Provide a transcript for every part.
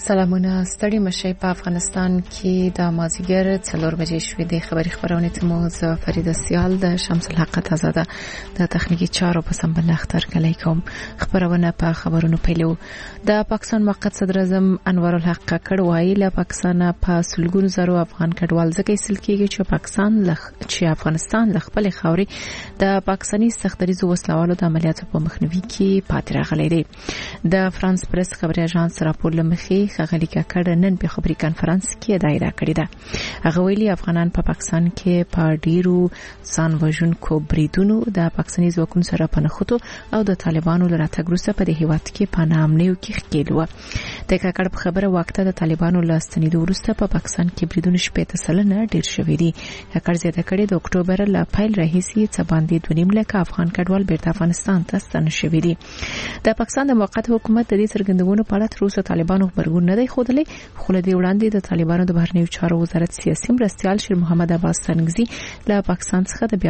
سلامونه ستړي مشي په افغانستان کې د مازیګر 4 بجې شوې د خبري خبرونه ته مو ز فرید سیال د شمس الحق تازه د تخنیکی چارو په سمبل اختر کلی کوم خبرونه په خبرونو پیلو د پاکستان موقت صدر اعظم انور الحق کډوای له پاکستان په سلګونو زرو افغان کډوال ځکه ایستل کېږي چې افغانستان ل خپل خاوري د پاکستاني سختریزو وسلوالو د عملیاتو په مخنیوي کې پاتې راغلي دي د فرانس پریس خبري اژانس راپور لمخي خغلی کړه نن په خبري کانفرنس کې دایره کړې ده هغه ویلي افغانان په پاکستان کې په ډیرو ځان وژونکو بریدونو د پاکستاني ځواکونو سره پنځخوتو او د طالبانو لراتګ وروسته په دې هیواد کې پنامنیو کې ښکېلو د کاکړ په خبره وخت د طالبانو لاستنیدو وروسته په پاکستان کې بریدونه شپې ته سلنه ډیر شوې دي کاکړ زیاته کړي د اکتوبر ل پایل راهیسي څه باندې 2.5 لک افغان کډوال بیرته افغانستان ته ستنه شوې دي د پاکستان د موقت حکومت د دې څرګندونو په اړه تر اوسه طالبانو خبرګون نه دی خوده خو له دې وړاندې د طالبانو د بهرنیو چارو وزارت سیاسي مرستيال شیر محمد عباس تنگزی له پاکستان څخه د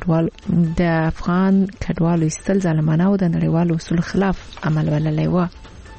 افغان کډوالو استل ظالمانه او د نړیوالو اصول خلاف عمل وللی و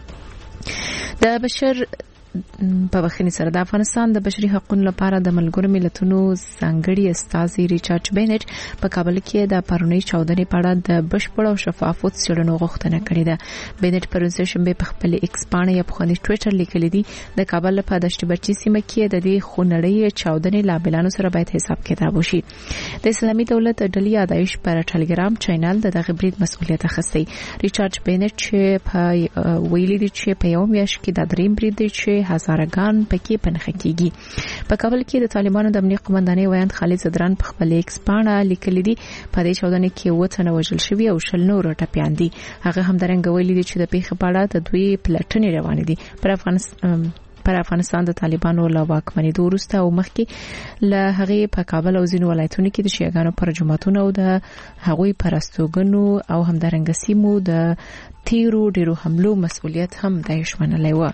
د بشر په بخښنې سره د افغانستان د بشري حقوقو لپاره د ملګرو ملتونو ځانګړي استازي ریچارډ بینټ په کابل کې د پرونی چاودنې په اړه د بشپړ او شفاف څېړنو غوښتنه کړې ده بینټ پرون شنبه په خپل ایکس باندې په خپل ټوئیټر لیکلي دي د کابل په دشت برچی سیمه کې د دې خونړۍ چاودنې لاملانو سره باید حساب کتاب وشي د اسلامي دولت ډلې یادایش پر ټلګرام چینل دغه برید مسؤلیت اخیستی ریچارډ بینټ چې په ویلي دي چې په یو میاشت کې د دریم برید دی چې هزارګان پکې پنځه کېږي په کابل کې د طالبانو د امنیت قومندانۍ ویاند خالد زدران په خپل ایکس باندې لیکلي دي په دې چاودنې کې وڅنه وژل شوی او شل نور ټپيان دي هغه هم درنګ ویلي دي چې د پیښې په اړه د دوی پلټنې روانې دي پر افغانستان د طالبانو له واکمنۍ وروسته او مخکې له هغه په کابل او ځینو ولایتونو کې د شیعاګانو پر جماعتونو او د هغوی پرستوګنو او هم درنګ سیمو د تیرو ډیرو حملو مسؤلیت هم د یشمنلای و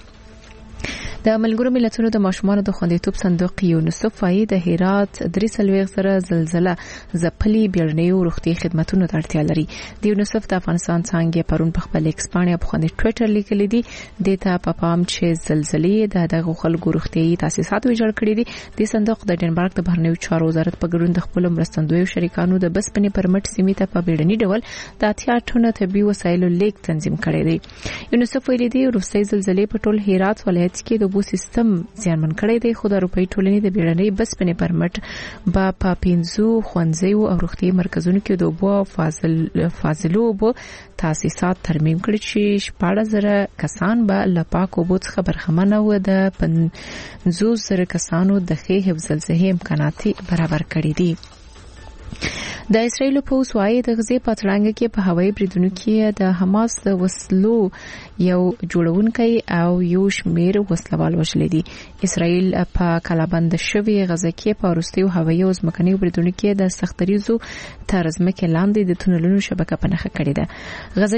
د ملګرو ملتونو د ماشومانو د خوندیتوب صندوق یونیسف وايي د هرات 3 سره زلزلہ ځپلي بیړنیو روغتي خدماتونو ته اړتیا لري د یونیسف د افغانستان څنګه پرون په خپل ایکس باندې په خپل ټوئیټر لیکلي دي د ته په پام چې زلزلې د خلکو روغتي تاسیسات ویجاړ کړي دي د صندوق د ډنمارک د بهرنیو چارو وزارت په ګډون د خپل مرستندویو شریکانو د بسپنې پرمټ سیمې ته په بیړني ډول د اتیا ټونه طبي وسایلو لیک تنظیم کړي دي یونیسف ویلي دي روسي زلزلې په ټول هرات ولایت کې د بو سیستم زیانمن کړی دی خو د روپۍ ټولنې د بیړنۍ بسپنې پرمټ په 15 خوندزیو او روغتي مرکزونو کې د بو فاضلو بو تاسیسات ترمیم کړي چې 14000 کسان به لپاکو بو څخه برخمنه و د 50000 کسانو د ښه حفظ الصحه امکانات برابر کړي دي د اسرایل په وسوای د غزې په تړانګ کې په هوایي بریدونو کې د حماس د وسلو یو جوړونکي او یو شمیر وسلوال وژل دي اسرایل په کلابند شوی غزه کې په وروستیو هوایي او ځمکني بریدونو کې د سختریزو ترزمکه لاندې د تونلونو شبکه پنهخه کړې ده غزه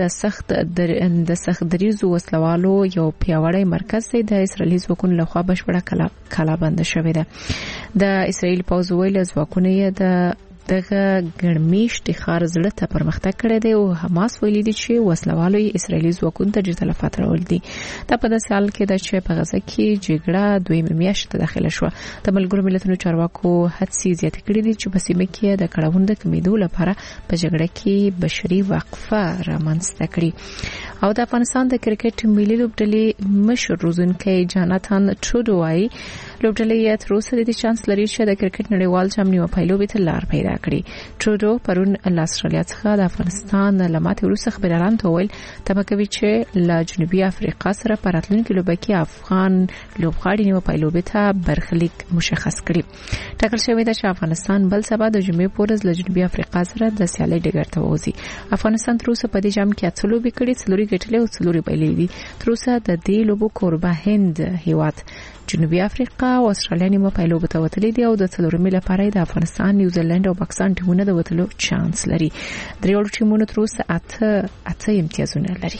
چې د سختریزو وسلوالو یو پیاوړی مرکز دی د اسرایلی ځواکونو لخوا بشپړه کلابند شوی ده د اسرایل پوځ ویل ځواکونه دغه ګرمیشت خار زړه ته پرمختګ کړی دی او حماس ویلي دي چې وسلوالو اسرایلی ځواکونو ته ډېر تلفات راوړل دي دا په داسې حال کې ده چې په غزه کې جګړه دویمه میاشت ته داخله شوه د ملګرو ملتونو چارواکو هڅې زیاتې کړې دي چې په سیمه کې د کړهوند کمیدو لپاره په جګړه کې بشري وقفه رامنځته کړي او د افغانستان د کرکټ ملي لوبډلې مشر روزونکي جاناتان ټرودو وايي لوبډلې تر اوسه د چانس لري چې د کرکټ نړیوال چمن یو پایلوبي ته لار پیدا کړي ټرودو پرون له استرالیا څخه د افغانستان لماتې وروسته خبريالان ته ویل تمه کوي چې له جنوبي افریقا سره پراتلونکو لوبه کې افغان لوبغاړي نیو پایلوبي ته برخلیک مشخص کړي ټاکل شوی دی چې افغانستان بل سبا د جمعې پورز له جنوبي افریقا سره د سیالي ډګر ته وځي افغانستان تر اوسه په دې جام کې اتلوبي کړي څلوري ګټلې او څلوري بایلې دي تر اوسه د دې لوبو کوربه هند هیواد جنوبي افریقا او استرالیا نیمه پایلوبه ته وتلې دي او د څلورمې لپاره د افغانستان نیوزیلند او پاکستان ټیمونه د وتلو چانس لري دریوړو ټیمونو تر اوسه اته امتیازونه لري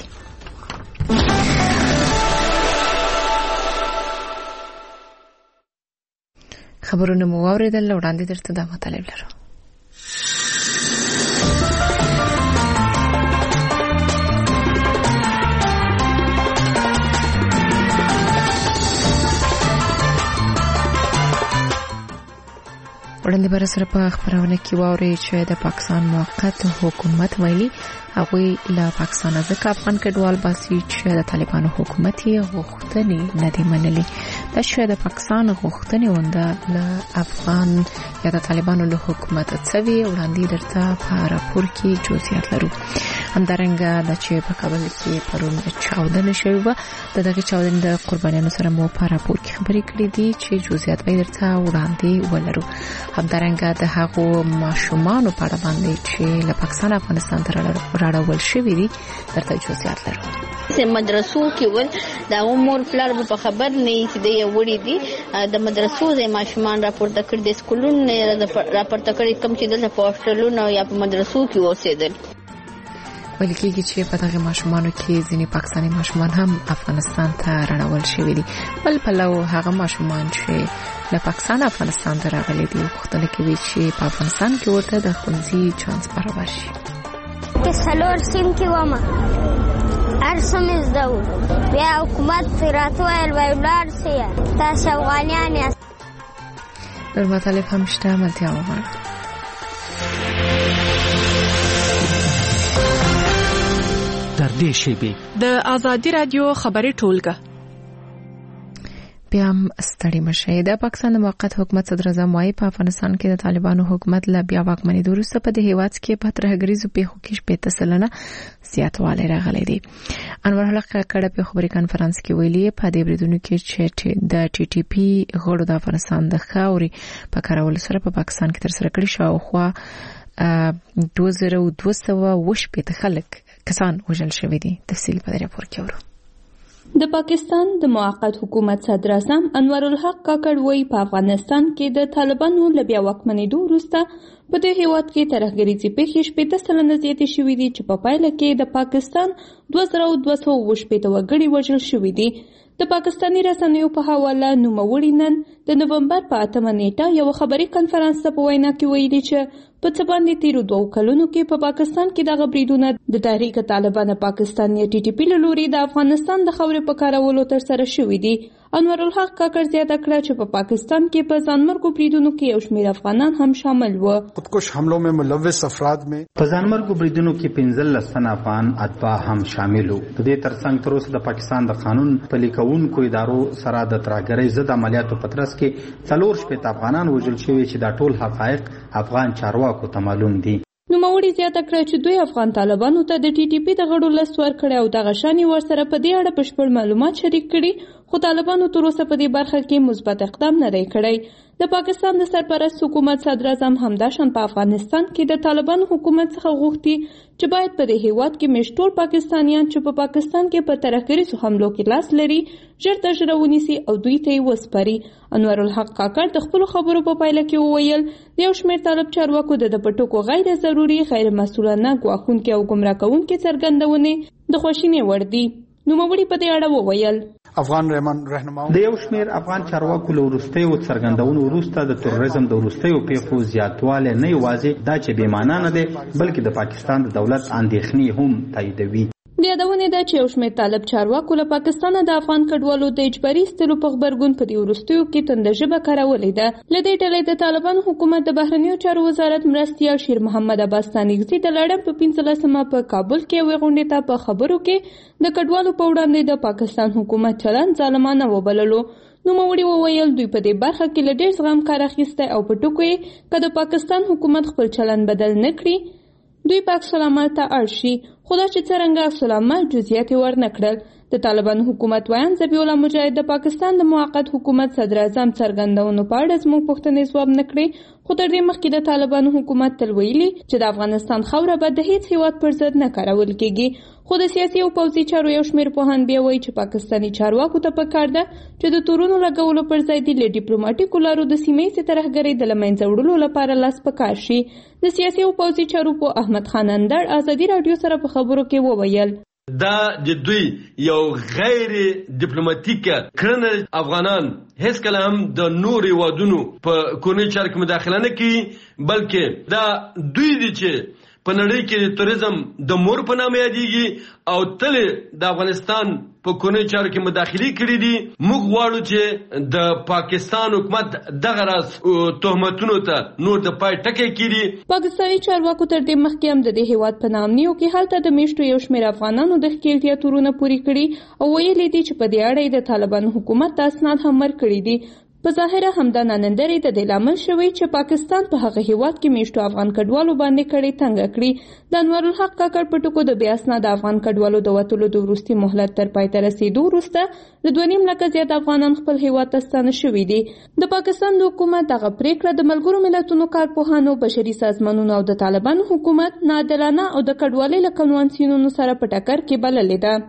خبرونه مو اوریدل وړاندې درته د مطالب لرو وړاندې بر سره په خبرونه کې واوري چې د پاکستان موقت حکومت ویلي هغه له پاکستان ځکه افغان کډوال باسي چې د طالبانو حکومت یې غوښتنې نه دی منلي. دا چې د پاکستان غوښتنې ونده له افغان یا د طالبانو له حکومت څخه وړاندې درته په راپور کې جزئیات لرو. همدارنګه د چې په کابل کې پرون چاودنه شوې و د دغه چاودنې د قربانیانو سره مو په راپور کې خبرې کړې دي چې جزئیات به درته وړاندې ولرو. همدارنګه د هغو ماشومانو په اړه باندې چې له پاکستان افغانستان ته راړول شوي دي درته جزئیات لرو. سه مدرسو کې ول دا عمر فلر په خبر نه چې د وړي دي د مدرسو د ماشومان راپورته کړ د سکولونو راپورته کړ کوم چې د پوسټلونو یا په مدرسو کې اوسېدل. ویل کېږي چې په دغه ماشومانو کې ځینې پاکستاني ماشومان هم افغانستان ته راړول شوي دي. بل پلو هغه ماشومان چې له پاکستان افغانستان ته راغلي دي غوښتنه کوي چې په افغانستان کې ورته د ښوونځي چانس برابر شي. که څلور سیم کې ومه هر څه مې زده وو بیا حکومت راته ویل وایي ولاړ سئ تاسې افغانیان یاست. نور مطالب هم شته ملتیا وغواړه. در دې شیبې د آزادي رادیو خبري ټولګه بیا هم ستړي مشه. د پاکستان موقت حکومت صدر اعظم وايي په افغانستان کې د طالبانو حکومت لا بیا واکمنۍ وروسته په دې هیواد کې په ترهګریزو پیښو کې 80% زیاتوالی راغلی دی. انور حق کړه په خبري کانفرنس کې ویلي په دې بریدونو کې چې د ټي ټي پی غړو د افغانستان د خاوري په کارول سره په پاکستان کې تر سره کړی شاوخوا 2200 خلک کسان وژل شوي دي. تفصیل په راپور کې ورو. د پاکستان د موقت حکومت صدر اعظم انور الحق کاکړ وایي په افغانستان کې د طالبانو له بیا واکمنېدو وروسته په دې هیواد کې ترهګریزي پیښې 80% زیاتې شوې دي چې په پایله کې د پاکستان 2280 وګړي وژل شوي دي. د پاکستاني رسنیو په حواله نوموړي نن د نومبر په 8 نیټه یو خبري کانفرنس په وینا کې ویلي چې په څه باندې تیرو 2 کلونو کې په پاکستان کې دغه بریدونه د تحریک طالبان پاکستان یا ټي ټي پی له لوري د افغانستان د خاورې په کارولو تر سره شوې دي. انور الحق کاکړ زیاته کړه چې په پاکستان کې په ځانمرګو بریدونو کې یو شمېر افغانان هم شامل و. خودکش حملوں میں ملوث افراد میں په ځانمرګو بریدونو کې 15 تن افغان اتباع هم شامل وو. په دې ترڅنګ تر اوسه د پاکستان د قانون پلي کوونکو ادارو سره د ترهګرۍ ضد عملیاتو په ترڅ کې 4 افغانان وژل شوي چې دا ټول حقایق افغان چارواکو ته معلوم دي. نوموړي زیاته کړه چې دوی افغان طالبانو ته د ټي ټي پی د غړو لست ورکړی او دغه شانې ورسره په دې اړه بشپړ معلومات شریک کړي، خو طالبانو تر اوسه په دې برخه کې مثبت اقدام نه دی کړی. د پاکستان د سرپرست حکومت صدر اعظم همداشان په افغانستان کې د طالبانو حکومت څخه غوښتي چې باید په دې هیواد کې مشټول پاکستانیان چې په پاکستان کې په ترهګریزو حملو کې لاس لري ژر تر ژره ونیسي او دوی ته یې وسپاري. انور الحق کاکړ د خپلو خبرو په پایله کې وویل د یو شمېر طالب چارواکو د پټوکو غیر ضروري غیر مسؤلانه ګواښونکي او ګمراه کوونکي څرګندونې د خواشینۍ وړ دي. نوموړي په دې اړه وویل افغان رهنماو د یو شمېر افغان چارواکو له وروستیو څرګندونو وروسته د تروریزم د وروستیو پیښو زیاتوالی نه یوازې دا چې بې معنا نه دی بلکې د پاکستان د دولت اندېښنې هم تاییدوي. د یادونې ده چې یو شمېر طالب چارواکو له پاکستانه د افغان کډوالو د اجباري ایستلو په غبرګون په دې وروستیو کې تنده ژبه کارولې ده. له دې ډلې د طالبانو حکومت د بهرنیو چارو وزارت مرستیال شیر محمد عباس تانیګزي د لړم په 15 په کابل کې یوې غونډې ته په خبرو کې د کډوالو په وړاندې د پاکستان حکومت چلند ظالمانه وبللو. نوموړي وویل دوی په دې برخه کې له ډېر زغم کار اخیستی او په ټکو یې که د پاکستان حکومت خپل چلند بدل نه کړي دوی په عکس العمل ته اړ شي، خو دا چې څرنګه عکس العمل جزئیات یې ورنه کړل. د طالبانو حکومت ویان ذبیح الله مجاهد د پاکستان د موقت حکومت صدر اعظم څرګندونو په اړه زموږ پوښتنې ځواب نه کړې، خو تر دې مخکې د طالبانو حکومت تل ویلي چې د افغانستان خاوره به د هیڅ هیواد پر ضد نه کارول کېږي. خو د سیاسي او پوځي چارو یو شمېر پوهان بیا وایي چې پاکستاني چارواکو ته پکار ده چې د تورونو لګولو پر ځای د ډیپلوماټیکو لارو د سیمه ییزې ترهګرۍ د له منځه وړلو لپاره لاس په کار شي. د سیاسي او پوځي چارو په احمد خان اندړ ازادي راډیو سره په خبرو کې وویل دا د دوی یو غیر ډیپلوماټیک کړنه افغانان هیڅ کله هم د نور هیوادونو په کورنۍ چارو کې مداخله نه کوي، بلکې دا دوی دي چې په نړۍ کې توریزم د مور په نامه یادېږي او تل د افغانستان په کونې چارو کې مداخلي کړې دي. موږ غواړو چې د پاکستان حکومت دغه راز تهمتونو ته نور د پای ټکی کړي. پاکستاني چارواکو تر دې مخکې هم د دې هیواد په نامنیو کې هلته د میشتو یو شمېر افغانانو د ښکېلتیا تورونه پوري کړي او ویلي دي چې په دې اړه د طالبانو حکومت ته اسناد هم ورکړي دي. په ظاهره همدا ننندرې د دې لامل شوی چې پاکستان په هغه هیواد کې میشتو افغان کډوالو باندې کړي تنګ کړي. د انوار الحق کاکړ په ټکو د بې اسناده افغان کډوالو د وتلو د وروستي مهلت تر پای ته رسیدو وروسته د 2.5 لکه زیات افغانان خپل هیواد ته ستانه شوي دي. د پاکستان د حکومت دغه پریکړه د ملګرو ملتونو کارپوهانو، بشري سازمانونو او د طالبانو حکومت ناعادلانه او د کډوالۍ له کنوانسیونونو سره په ټکر کې بللې ده.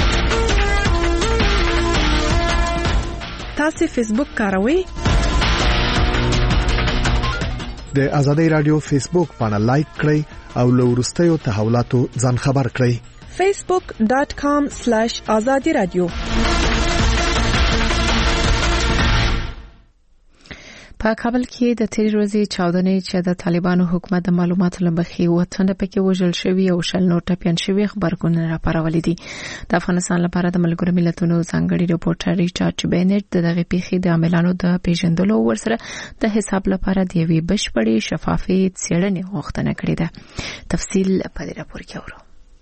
تاسو فیسبوک کاروئ؟ د ازادي رادیو فیسبوک باندې لایک کړئ او له وروستیو تحولاتو ځان خبر کړئ. facebook.com/azadiradio. په کابل کې د تیرې ورځې چاودنې چې د طالبانو حکومت د معلوماتو له مخې وطن پکې وژل شوی او شل نور ټپيان شوی خبرونه راپارولې دي. د افغانستان لپاره د ملګرو ملتونو ځانګړي رپورټر ریچارډ بینټ دغه پیښې د عاملانو د پیژندلو ورسره د حساب لپاره د یوې بشپړې شفافې څېړنې غوښتنه کړې ده. تفصیل په دې راپور کې اورو.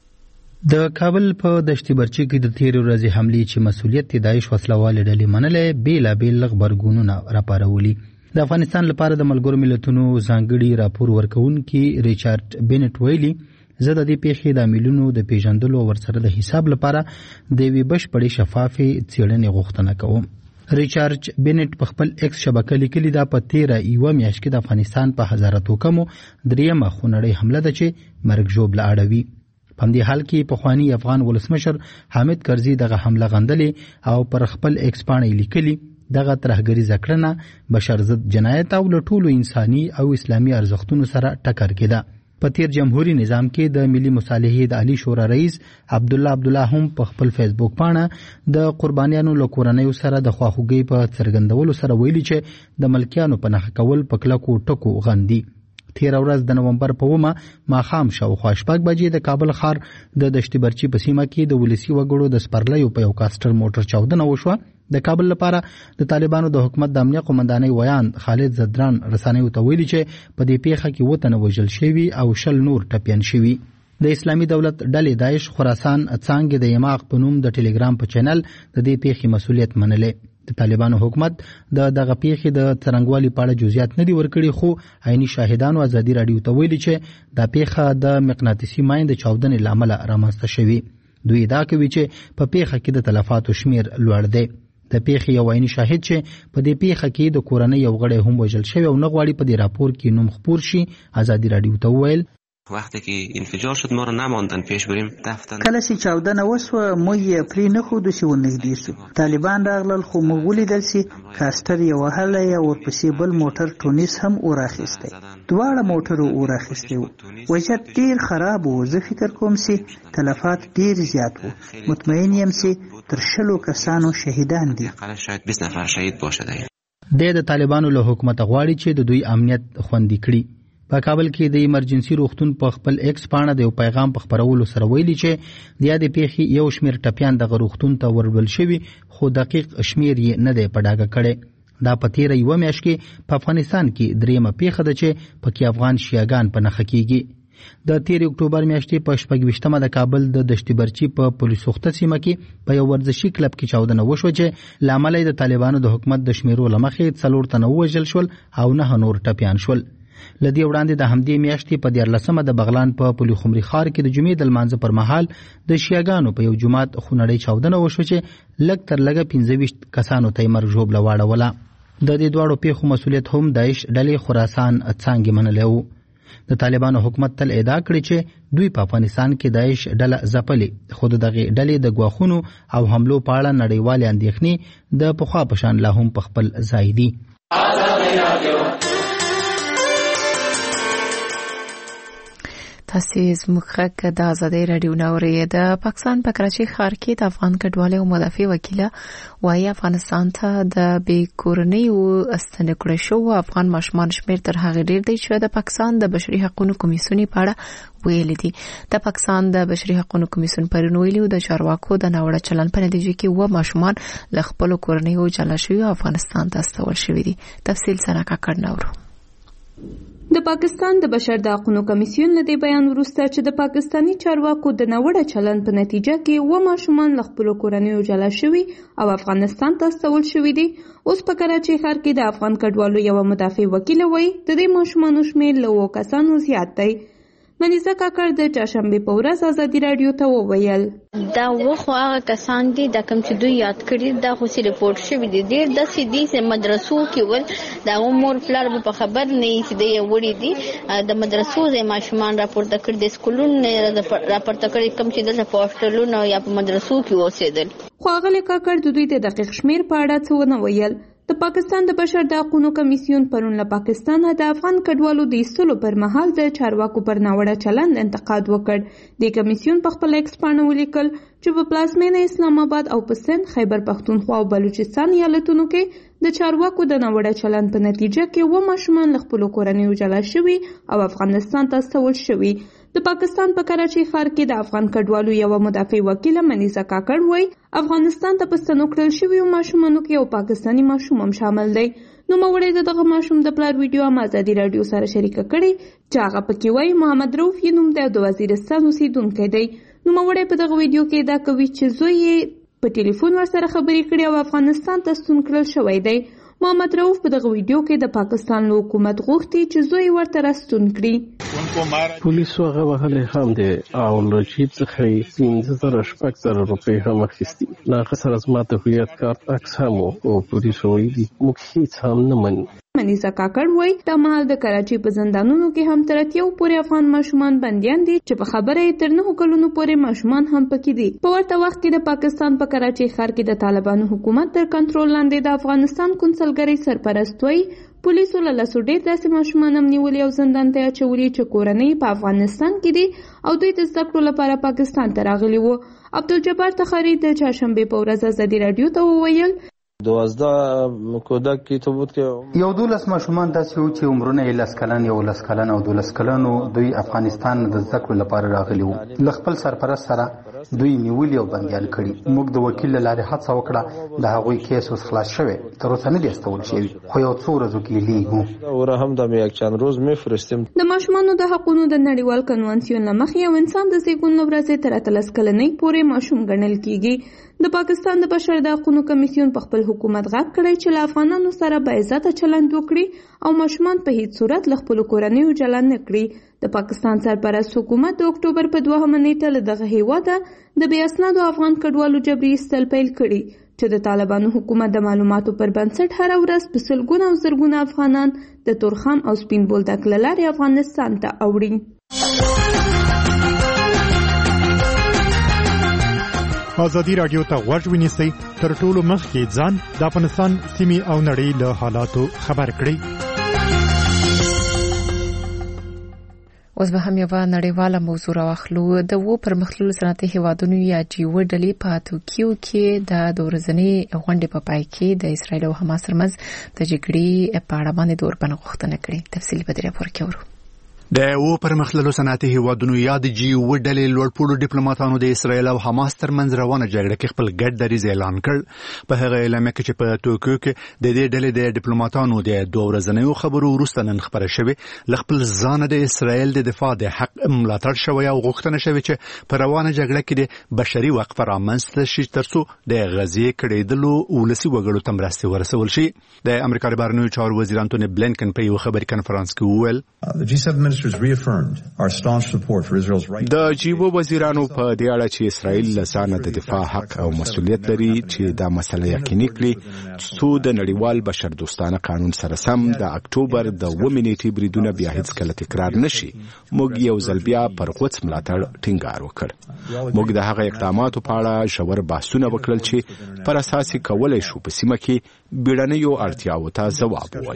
د کابل په دشتي برچي کې د تیرې ورځې حملې چې مسؤلیت د داعش وسلوال ډلې منلې بیلابیل خبرګونونه راپارولي. د افغانستان لپاره د ملګرو ملتونو ځانګړي راپور ورکونکي ریچارډ بینټ ویلي زه د دې پیښې د عاملونو د پیژندلو ورسره د حساب لپاره د یوې بشپړې شفافې څېړنې غوښتنه کوم. ریچارډ بینټ په خپل ایکس شبکه لیکلي دا په 13 میاشت کې د افغانستان په هزاراتو کمو دریمه خونړۍ حمله ده چې مرګ ژوبله اړوي. په دې حال کې پخوانی افغان ولسمشر حامد کرزي دغه حمله غندلې او پر خپل ایکس باندې لیکلي دغه ترهګری ذکرنه بشر ضد جنایت او له ټولو انساني او اسلامي ارزښتونو سره ټکر کېده. په تیر جمهوریت نظام کې د ملي مصالحې د عالی شورا رئیس عبد الله هم په خپل فیسبوک باندې د قربانیانو له کورنۍ سره د خواخوږي په څرګندولو سره ویلي چې د ملکیانو په نخښه کول په کلکو ټکو غندي. تیر ورځ د نومبر په 1 ماښام شاوخوا 6 بجې د کابل ښار د دشتي برچي په سیمه کې د ولسی وګړو د سپرلیو په یو کاستر موټر چاودنه وشوه. د کابل لپاره د طالبانو د حکومت د امنیه قومندانۍ ویان خالد زدران رسنیو ته ویلي چې په دې پیښه کې وطن وژل شوی او شل نور ټپيان شوی. د اسلامي دولت ډلې داعش خراسان څنګه د یماق په نوم د ټلګرام په چینل د دې پیښې مسؤلیت منلې. د طالبانو حکومت دغه پیښې د څرنګوالي په اړه جزئیات نه دي ورکړي خو عیني شاهدانو ازادي رادیو ته ویلي چې دا پیښه د مقناطیسي ماین د چاودنې لامل رامنځته شوی. دوی دا کوي چې په پیښه کې د تلفاتو شمیر لوړ دی. د پیښې یو عیني شاهد چې په دې پیښه کې د کورنۍ یو غړی هم وژل شوی او نه غواړي په دې راپور کې نوم خپور شي. ازادي رادیو ته وویل وقتی که انفجار شد ما رو نماندن پیش بریم دفتن. کله چې چاودنه وسوه موږ یې پرې نه ښودو چې ورنږدې شو. طالبان راغلل خو موږ ولیدل چې کاستر یې وهلی او ورپسې بل موټر ټونس هم وراخیستی. دواړه موټرو وراخیستی و. وضعیت ډېر خراب و. زه فکر کوم چې تلفات ډېر زیات و. مطمئن یم چې تر 100 کسانو شهیدان دي. شاید 20 نفر شهید باشه. د طالبانو له حکومت غواړي چې د دوی امنیت خوندي کړي. په کابل کې د ایمرجنسي روغتون په خپل ایکس باندې د یو پیغام په خبرولو سره ویلي چې د یادې پیښې یو شمیر ټپيان د روغتون ته ورول شوی خو دقیق شمیر یې نه دی په ډاګه کړی. دا په 13 میاشت کې په افغانستان کې دریمه پیښه ده چې پکې افغان شیعاګان په نخښه کیږي. د 13 اکتوبر میاشتې په 28مه د کابل د دشتي برچي په پولیسوخته سیمه کې په یو ورزشي کلب کې چاودنه وشوه چې لامل د طالبانو د حکومت د شمیرو لمخې 4 تنه وژل شول او 9 نور ټپيان شول. لدی وړاندې د همدې میاشتې په 14مه د بغلان په پولي خمري ښار کې د جمعې د لمانځه پر مهال د شیعاګانو په یو جماعت خونړۍ چاودنه وشوه چې لږ تر لږه 15 کسانو ته مرګ ژوبله واړوله. د دې دواړو پیښو مسؤلیت هم داعش ډلې خراسان څنګه منلی و. د طالبانو حکومت تل ادعا کړې چې دوی په افغانستان کې داعش ډله ځپلې خو دغه ډلې د ګواښونو او حملو په اړه نړیوالې اندېښنې د پخوا په شان لا هم په خپل ځای دي. تاسو زموږ غږ د آزادۍ رادیو نورې د پاکستان په کراچۍ ښار کې د افغان کډوالۍ او مدافع وکیله وايي افغانستان ته د بې کورنۍ او استنکړې شو افغان ماشومان شمیر تر هغه ډیر دی چې د پاکستان د بشري حقوقو کمیسیون په اړه ویل دي. د پاکستان د بشري حقوقو کمیسیون پرون ویلي د چارواکو د ناوړه چلند په نتیجه کې و ماشومان له خپل کورنۍ او جلا شوي افغانستان ته استول شوي دي. تفصیل سره کاکړ نورو. د پاکستان د بشر د حقوقو کمیسیون له دې بیان وروسته چې د پاکستانی چارواکو د ناوړه چلند په نتیجه کې و ماشومان له خپل کورنۍ جلا شوي او افغانستان ته استول شوي دي. اوس په کراچۍ ښار کې د افغان کډوالو یو مدافع وکیل وایي د دې ماشومانو شمېر له 2 کسانو زیات دی. منیزه کاکړ د چاشنبې په ورځ آزادي رادیو ته وویل دا وخت هغه کسان دي د کوم چې دوی یاد کړی دا خو سي ریپورت شوی دي ډیر د سیدي سه مدرسو کې ول دا عمر پلار په خبر نه چې دی وړي دي د مدرسو زې ماشومان راپورته کړ د سکولونو راپورته کړی کوم چې د پوسټرونو یا په مدرسو کې اوسېدل. خو هغه کاکړ د دوی د دقیق شمیر په اړه څه ونه ویل. د پاکستان د بشر د حقوقو کمیسیون پرون له پاکستان د افغان کډوالو د ایستلو پر مهال د چارواکو پر ناوړه چلند انتقاد وکړ. د کمیسیون په خپل ایکس باندې ولیکل چې په پلازمینه اسلام آباد او په سند خیبر پختونخوا او بلوچستان ایالتونو کې د چارواکو د ناوړه چلند په نتیجه کې و ماشومان له خپل کورنۍ جلا شوي او افغانستان ته استول شوي. د پاکستان په کراچۍ ښار کې د افغان کډوالو یو مدافع وکیل منیزه کاکړ وایي افغانستان ته په ستنو کړل شوي ماشومانو کې یو پاکستانی ماشوم هم شامل دی. نو موړې دغه ماشوم د پلار ویډیو هم آزادي رادیو سره شریک کړي چې هغه پکې وایي محمد رؤف یې نوم دی او د وزیرستان اوسیدونکی دی. نو موړې په دغه ویډیو کې دا کوي چې زوی یې په ټلیفون ورسره خبرې کړې او افغانستان ته ستون کړل شوی دی. محمد رؤف په دغه ویډیو کې د پاکستان له حکومت غوښتي چې زوی ورته راستون کړي. پولیسو هغه وهلې هم دی او له جیب څخه یې 15,000 روپۍ هم اخیستي. له هغه سره زما د هویت کارت عکس هم او پولیسو ویلي موږ هیڅ هم نه منو. منیزه کاکړ وایي د مهال د کراچۍ په زندانونو کې هم تر 80 پورې افغان ماشومان بندیان دي چې په خبره یې تر 9 کلونو پورې ماشومان هم پکې دي. په ورته وخت کې د پاکستان په کراچۍ ښار کې د طالبانو حکومت تر کنټرول لاندې د افغانستان کونسلګرۍ سرپرست وایي پولیسو له لاسو ډېر داسې ماشومان هم نیولي او زندان ته اچولي چې کورنۍ په افغانستان کې دي او دوی د زده کړو لپاره پاکستان ته راغلي وو. عبدالجبار تخاري د چهارشنبې په ورځ آزادي رادیو ته وویل 12 کودک کی ثبوت کې یو 12 ماشومان داسې و چې عمرونه یې 10 کلن یو 10 کلن او 12 کلن دوی افغانستان د زده کړو لپاره راغلي وو. ل خپل سرپرست سره دوی نیولي او بندیان کړي. موږ د وکیل لارې هڅه وکړه د هغوی کیس اوس خلاص شوی تر اوسه نه دی استول شوی خو یو څو ورځو کې لیږو او هم د یک چند روز میفرستیم. د ماشومانو د حقوقو د نړیوال کنوانسیون لمخې یو انسان د زیږون له ورځې تر 13 کلنۍ پورې ماشوم ګڼل کیږي. د پاکستان د بشر د حقوقو کمیسیون په خپل حکومت غږ کړی چې له افغانانو سره با عزته چلند وکړي او ماشومان په هیڅ صورت له خپل کورنۍ جلا نه کړي. د پاکستان سرپرست حکومت د اکتوبر په 2 نیټه له دغه هیواده د بې اسنادو افغان کډوالو جبري ایستل پیل کړي چې د طالبانو حکومت د معلوماتو پر بنسټ هر ورځ په سلګونه او زرګونه افغانان د تورخم او سپین بولدک له لارې افغانستان ته اوړي. آزادی رادیو ته غوږ ونیسئ تر ټولو مخکې ځان د افغانستان سیمې او نړۍ له حالاتو خبر کړئ. اوس به هم یو نړیواله موضوع راواخلو. د پرمختللو صنعتي هیوادونو یا جیو ډلې په توکیو کې د دورځنې غونډې په پای کې د اسرایل او حماس ترمنځ د جګړې په اړه باندې دوربن غوښتنه کړې. تفصیل به درې راپور کې ورو. د پرمختللو صنعتي هیوادونو یا د جیو ډلې لوړپوړو ډیپلوماټانو د اسرایل او حماس ترمنځ روانه جګړه کې خپل ګډ دریځ اعلان کړ. په هغه اعلامیه کې چې په توکیو کې د دې ډلې د ډیپلوماټانو د 2 ورځنیو خبرو وروسته نن خبره شوې ل خپل ځان د اسرایل د دفاع د حق ملاتړ شوی او غوښتنه شوې چې په روانه جګړه کې د بشري وقفه رامنځته شي ترڅو د غزې کړېدلو ولسي وګړو ته مرستې ورسول شي. د امریکا د بهرنیو چارو وزیر انټونی بلینکن په یو خبري کانفرنس کې وویل د جیبو وزیرانو په دې اړه چې اسرائیل له ځانه د دفاع حق او مسؤلیت لري چې دا مسله یقیني کړي څو د نړیوال بشر دوستانه قانون سره سم د اکتوبر د 2 نیټې بریدونه بیا هیڅ کله تکرار نشي. موږ یو ځل بیا پر قدس ملاتړ ټینګار وکړ. موږ د هغه اقداماتو په اړه ژور بحثونه وکړل چې پر اساس کولای شو په سیمه کې بیړنیو اړتیاوو ته ځواب ووایو.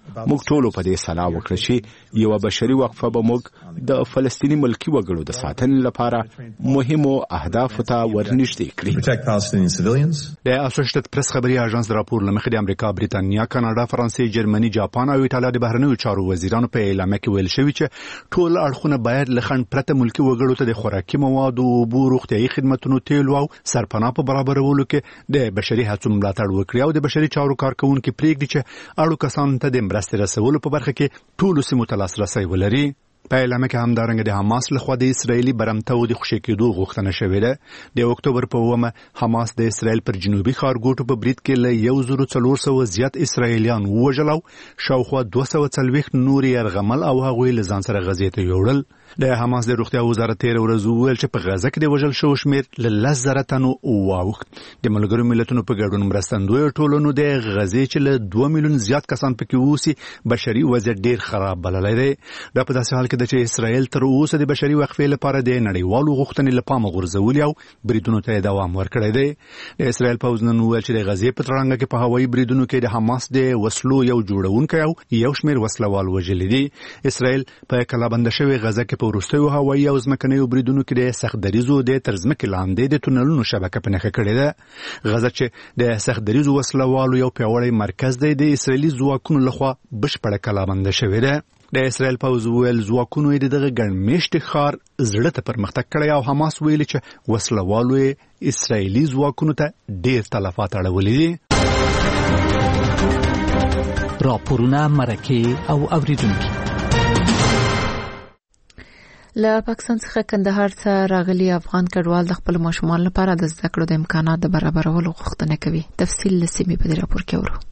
موږ ټول په دې سلا وکړه چې یو بشري وقفه به موږ د فلسطینی ملکی وګړو د ساتنې لپاره مهمو اهدافو ته ورنږدې کړي. د اسوسییټډ پریس خبري اژانس راپور لمخې د امریکا، بریتانیا، کاناډا، فرانسې، جرمني، جاپان او ایټالیا د بهرنیو چارو وزیرانو په اعلامیه کې ویل شوی چې ټول اړخونه باید له خنډ پرته ملکی وګړو ته د خوراکي موادو، اوبو، روغتیايي خدماتو، تیلو او سرپناه په برابرولو کې د بشري هڅو ملاتړ وکړي او د بشري چارو کارکونکو پریږدي چې اړو کسانو ته د مرستې رسولو په برخه کې ټول سیمو ته لاسرسي ولري. په اعلامیه کې همدارنګه د حماس لخوا د اسرایلی برمته او د خوشی کېدو غوښتنه شوې ده. د اکتوبر په 9 حماس د اسرایل پر جنوبي ښارګوټو په برید کې له 1400 زیات اسرایلیان وژل او شاوخوا 240 نور يرغمل او هغوی له ځان سره غزې ته یوړل. د حماس د روغتیا وزارت تیر ورځ ویل چې په غزه کې د وژل شو شمیر له 10,000 تنو واوښت. د ملګرو ملتونو په ګډون مرستندوی ټولنو د غزې چې له 2 میلیون زیات کسان پکې اوسي بشري وضعیت ډیر خراب بللی دی. دا په داسې حال کې د چې اسرائیل تر اوسه د بشري وقفې لپاره د نړیوالو غوښتنې له پامه غورځولي او بریدونو ته دوام ورکړی دی. د اسرائیل پوځ نن ویل چې د غزې په تړانګه کې په هوایي بریدونو کې د حماس د وسلو یو جوړونکی او یو شمیر وسلوال وژلي دي. اسرائیل په کلابند شوی غزه کې په وروستیو هوایي او ځمکنیو بریدونو کې د سخت دریزو د ترځمکې لاندې د تونلونو شبکه په نښه کړې ده. غزه چې د سخت دریزو وسلوالو یو پیاوړی مرکز دی د اسرائیلي ځواکونو لخوا بشپړه کلابند شوې ده. د اسرائیل پوځ ویل ځواکونو یې دغه ګڼمېشتي ښار زړه ته پرمختګ کړی او حماس ویلي چې وسلوالو یې اسرائیلي ځواکونو ته ډېر تلفات اړولي دي. راپورونه، مرکې او اوریدونکي. له پاکستان څخه کندهار ته راغلي افغان کډوال د خپل ماشومان لپاره د زده کړو د امکانات د برابرولو غوښتنه کوي. تفصیل له سیمې په دې راپور کې ورو.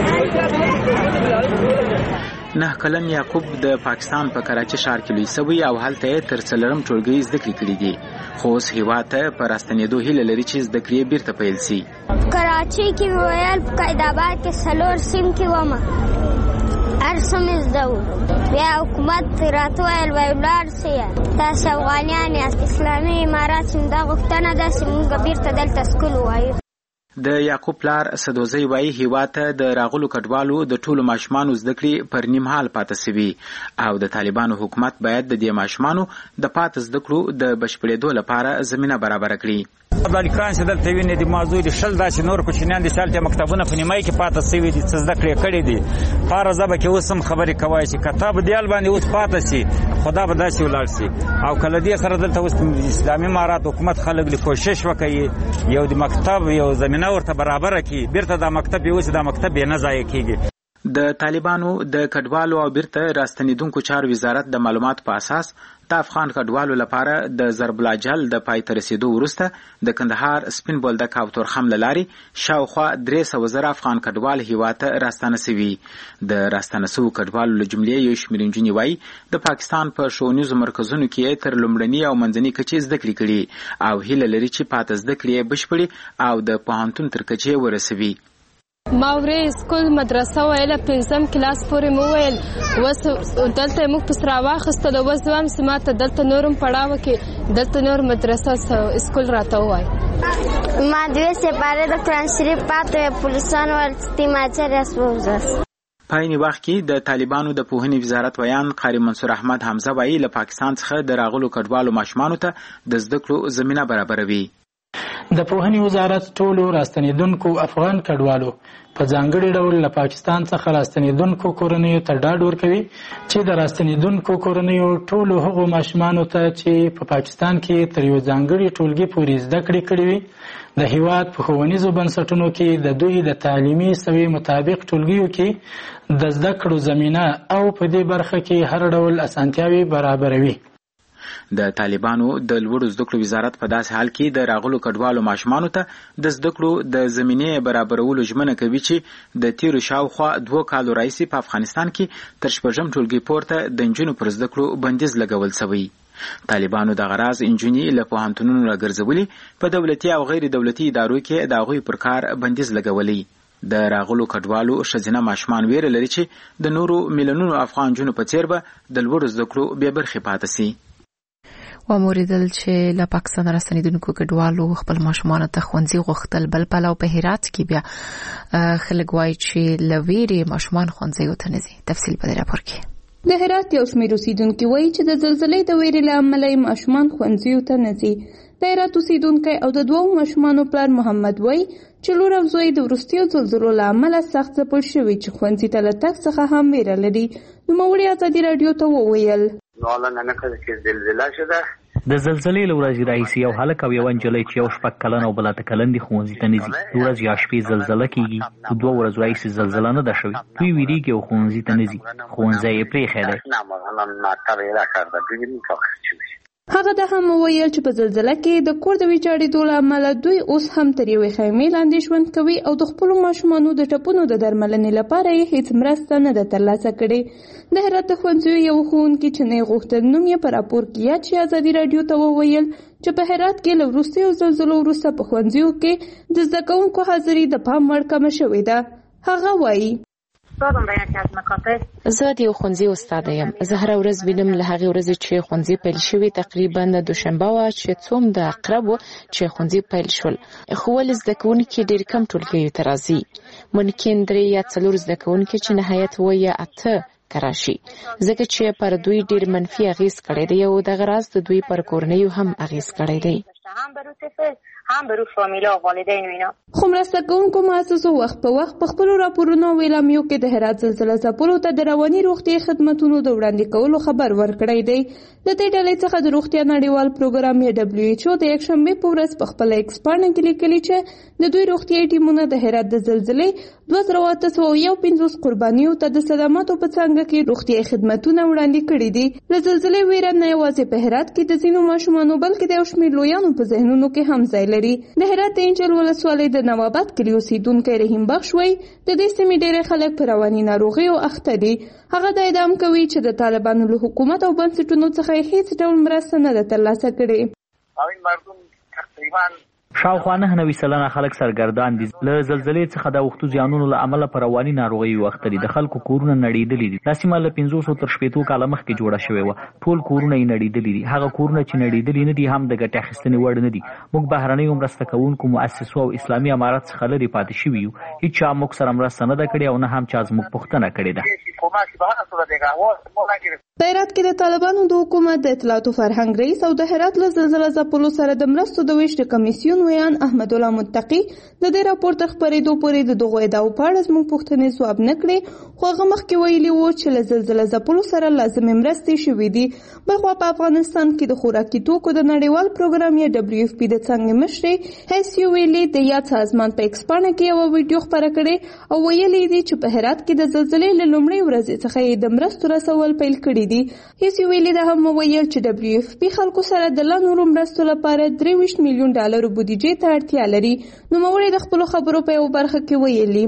9 کلن یعقوب د پاکستان په کراچي ښار کې لوی شوی او هلته تر 4 ټولګي زده کړې کړې دي. خو اوس هیواد ته پر راستنېدو هیله لري چې زده کړې بیرته پیل شي. کراچي کې ویل قاعدآباد کې سلور سیم کې ومه ارسم زده بیا حکومت راته ویل ویلار سي تاسو افغانان یاست اسلامي امارات څنګه غوښتنه ده چې موږ بیرته دلته سکول وایو. د یعقوب پلار سدوزی وایي هیواد ته د راغلو کډوالو د ټولو ماشومانو زده کړې پر نیم حال پاتې شوي او د طالبانو حکومت باید د دې ماشومانو د پاتې زده کړو د بشپړېدو لپاره زمینه برابره کړي. بالکان چې دلته ویني د موضوع د شل داسې نور کوچنیان د شالته مکتبونه په نیمای کې پاتې شوي دي چې زده کړې کړې دي. فارزه به کې اوس هم خبرې کوي چې کتاب دیال باندې اوس پاتې شي خدا به داسې ولاړ شي او کله دې سره دلته اوس اسلامي امارات حکومت خلک له کوشش وکړي یو د مکتب یو زمينه ورته برابر کړي بیرته دا مکتب اوس دا مکتب نه ضایع کیږي. د طالبانو د کډوالو او بیرته راستنیدونکو چارو وزارت د معلوماتو په اساس د افغان کډوالو لپاره د ضرب الاجل د پای ته رسیدو وروسته د کندهار سپین بولدک او تورخم لاري شاوخوا 300,000 افغان کډوال هیواد ته راستانه شوي. د راستانه شوو کډوالو له جملې یو شمېر نجونې وایي د پاکستان په ښوونیزو مرکزونو کې تر لومړني او منځني کچې زده کړې کړي او هیله لري چې پاتې زده کړې بشپړي او د پوهنتون تر کچې ورسوي. ما ورې سکول مدرسه ویله 5م کلاس پورې مو ویل وس دلته موږ په سره واخیستل وس دوام سماته دلته نورم پړاو کې دلته نور مدرسه سکول راته وای. ما دوی سپاره د قرآن شریف پاتې پولیسانو ورته ماچر اسوزس. پایني وخت کې د طالبانو د پوهنې وزارت ویان قاری منصور احمد حمزه وایي له پاکستان څخه د راغلو کډوالو ماشومانو ته د زده کړو زمينه برابروي. د پوهنې وزارت ټولو راستنیدونکو افغان کډوالو په ځانګړي ډول له پاکستان څخه راستنیدونکو کورنیو ته ډاډ ورکوي چې د راستنیدونکو کورنیو ټولو هغو ماشومانو ته چې په پاکستان کې تر یو ځانګړي ټولګي پورې زده کړې کړې وي د هیواد په ښوونیزو بنسټونو کې د دوی د تعلیمي سوي مطابق ټولګیو کې د زده کړو زمینه او په دې برخه کې هر ډول اسانتیاوي برابروي. د طالبانو د لوړو زده کړو وزارت په داسې حال کې د راغلو کډوالو ماشومانو ته د زده کړو د زمینې برابرولو ژمنه کوي چې د تیرو شاوخوا 2 کالو راهیسې په افغانستان کې تر 6م ټولګي پورته د نجونو پر زده کړو بندیز لګول شوی. طالبانو د غراز انجونی له پوهنتونونو راګرځولي په دولتي او غیر دولتي ادارو کې د هغوی پر کار بندیز لګولی. د راغلو کډوالو ښځینه ماشومان ویره لري چې د نورو میلیونونو افغان جنونو په څیر به د لوړو زده کړو بې برخې پاتې شي. وموریدل چې له پاکستان راستنیدونکو کډوالو خپل ماشومان ته ښوونځي غوښتل. بل پلاو په هرات کې بیا خلک وایي چې لویری ماشومان ښوونځي ته نه ځي. تفصیل په دې راپور کې. د هرات یو شمېر اوسیدونکي وایي چې د زلزلې د ویرې له امله ماشومان ښوونځیو ته نه ځي. د هرات اوسیدونکی او د دوو ماشومانو پلار محمد وایي چې لور او زوی د وروستیو زلزلو له امله سخت ځپل شوي چې ښوونځي ته له تګ څخه هم ویره لري. نوموړي ازادي راډیو ته وویل چې زلزله شده د زلزلې له ورځې راهیسې یو هلک او یوه نجلۍ چې یو 6 کلن او بل 8 کلن دي ښوونځي ته نه ځي. د ورځې یا شپې زلزله کېږي، د 2 ورځو راهیسې زلزله نه ده شوې. دوی ویریږي او ښوونځي ته نه ځي. ښوونځی یې پرېښی دی. هغه د هم وویل چې په زلزله کې د کور د ویجاړېدو له امله دوی اوس هم تر یوې خیمې لاندې ژوند کوي او د خپلو ماشومانو د ټپونو د درملنې لپاره یې هیڅ مرسته نه ده ترلاسه کړې. د هرات د ښوونځیو یو ښوونکي چې نه یې غوښتل نوم یې په راپور کې یاد شي ازادي راډیو ته وویل چې په هرات کې له وروستیو زلزلو وروسته په ښوونځیو کې د زده کوونکو حاضري د پام وړ کمه شوې ده. هغه وایي زه د یو ښوونځي استاد یم. زه هره ورځ وینم له هغې ورځې چې ښوونځي پیل شوي تقریبا دوشنبه وه چې څوم د اقرب و چې ښوونځي پیل شول. خو ولې زده کوونکي ډېر کم ټولګیو ته راځي. ممکن 3 یا 4 زده کوونکي چې نهایت 7 یا 8 کراشي، ځکه چې پر دوی ډېر منفي اغیز کړی دی او دغه راز د دوی پر کورنیو هم اغیز کړی دی. هم برو فامیل او والدین و اینا. خو مرسته کوونکو مؤسسو وخت په وخت په خپلو راپورونو او اعلامیو کې د هرات زلزله ځپلو ته د رواني روغتیا خدماتونو د وړاندې کولو خبر ورکړی دی. د دې ډلې څخه د روغتیا نړیوال پروګرام یا WHO د یکشنبې په ورځ په خپل ایکس پاڼه کې لیکلي چې د دوی روغتیايي ټیمونه د هرات د زلزلې 2815 قربانیو ته د صدماتو په څنګه کې روغتیايي خدماتونه وړاندې کړي دي. له زلزلې ویره نه یوازې په هرات کې د ځینو ماشومانو بلکې د یو شمېر لویانو په ذهنونو کې هم ځای لري. د هرات د انجل ولسوالۍ د نواباد کلي اوسیدونکی رحیم بخش وایي د دې سیمې ډېری خلک په رواني ناروغیو اخته دي. هغه دا ادعا کوي چې د طالبانو له حکومت او بنسټونو څخه هیڅ ډول مرسته نه ده ترلاسه کړې. شاوخوا 9 سلنه خلک سرګردان دي. له زلزلې څخه د وختو زیانونو له امله په رواني ناروغیو اخته دي. د خلکو کورونه نړېدلي دي. دا سیمه له 500 تر 600 کاله مخکې جوړه شوې وه. ټول کورونه یې نړېدلي دي. هغه کورونه چې نړېدلي نه دي هم د ګټې اخیستنې وړ نه دي. موږ بهرنیو مرسته کوونکو مؤسسو او اسلامي امارات څخه لرې پاتې شوي یو. هیڅ چا موږ سره مرسته نه ده کړې او نه هم چا زموږ پوښتنه کړې ده. په هرات کې د طالبانو د حکومت د اطلاعاتو فرهنګ رئیس او د هرات له زلزله ځپلو سره د مرستو د ویش د کمیسیون ویان احمد الله متقي د دې راپور تر خپرېدو پورې د دغو ادعاو په اړه زموږ پوښتنې ځواب نه کړې، خو هغه مخکې ویلي وو چې له زلزله ځپلو سره لازمې مرستې شوې دي. بلخوا په افغانستان کې د خوراکي توکو د نړیوال پروګرام یا WFP د څانګې مشرې هیسیو ویلي د یاد سازمان په ایکس پاڼه کې یوه ویډیو خپره کړې او ویلي دي چې په هرات کې د زلزلې له لومړۍ ورځې څخه یې د مرستو رسول پیل کړي دي. هیسیو ویلي دا هم وویل چې WFP خلکو سره د لا نورو مرستو لپاره $23 میلیون بودیجې ته اړتیا لري. نوموړي د خپلو خبرو په یوه برخه کې ویلي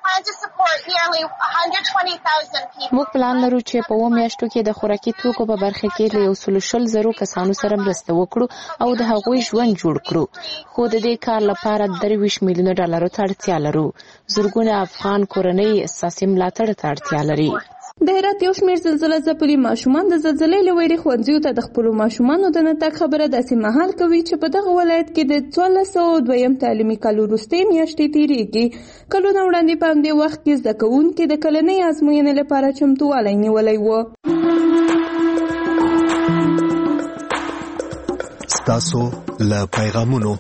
موږ پلان لرو چې په 2 میاشتو کې د خوراکي توکو په برخه کې له 120,000 کسانو سره مرسته وکړو او د هغوی ژوند جوړ کړو. خو د دې کار لپاره $23 میلیون ته اړتیا لرو. زرګونه افغان کورنۍ اساسي ملاتړ ته اړتیا لري. د هرات یو شمېر زلزله ځپلي ماشومان د زلزلې له ویرې ښوونځیو ته د خپلو ماشومانو د نه تګ خبره داسې مهال کوي چې په دغه ولایت کې د 1402 تعلیمي کال وروستۍ میاشتې تېرېږي. کلونه وړاندې په همدې وخت کې زده کوونکي د کلنۍ ازموینې لپاره چمتووالی نیولی و. ستاسو له پیغامونو.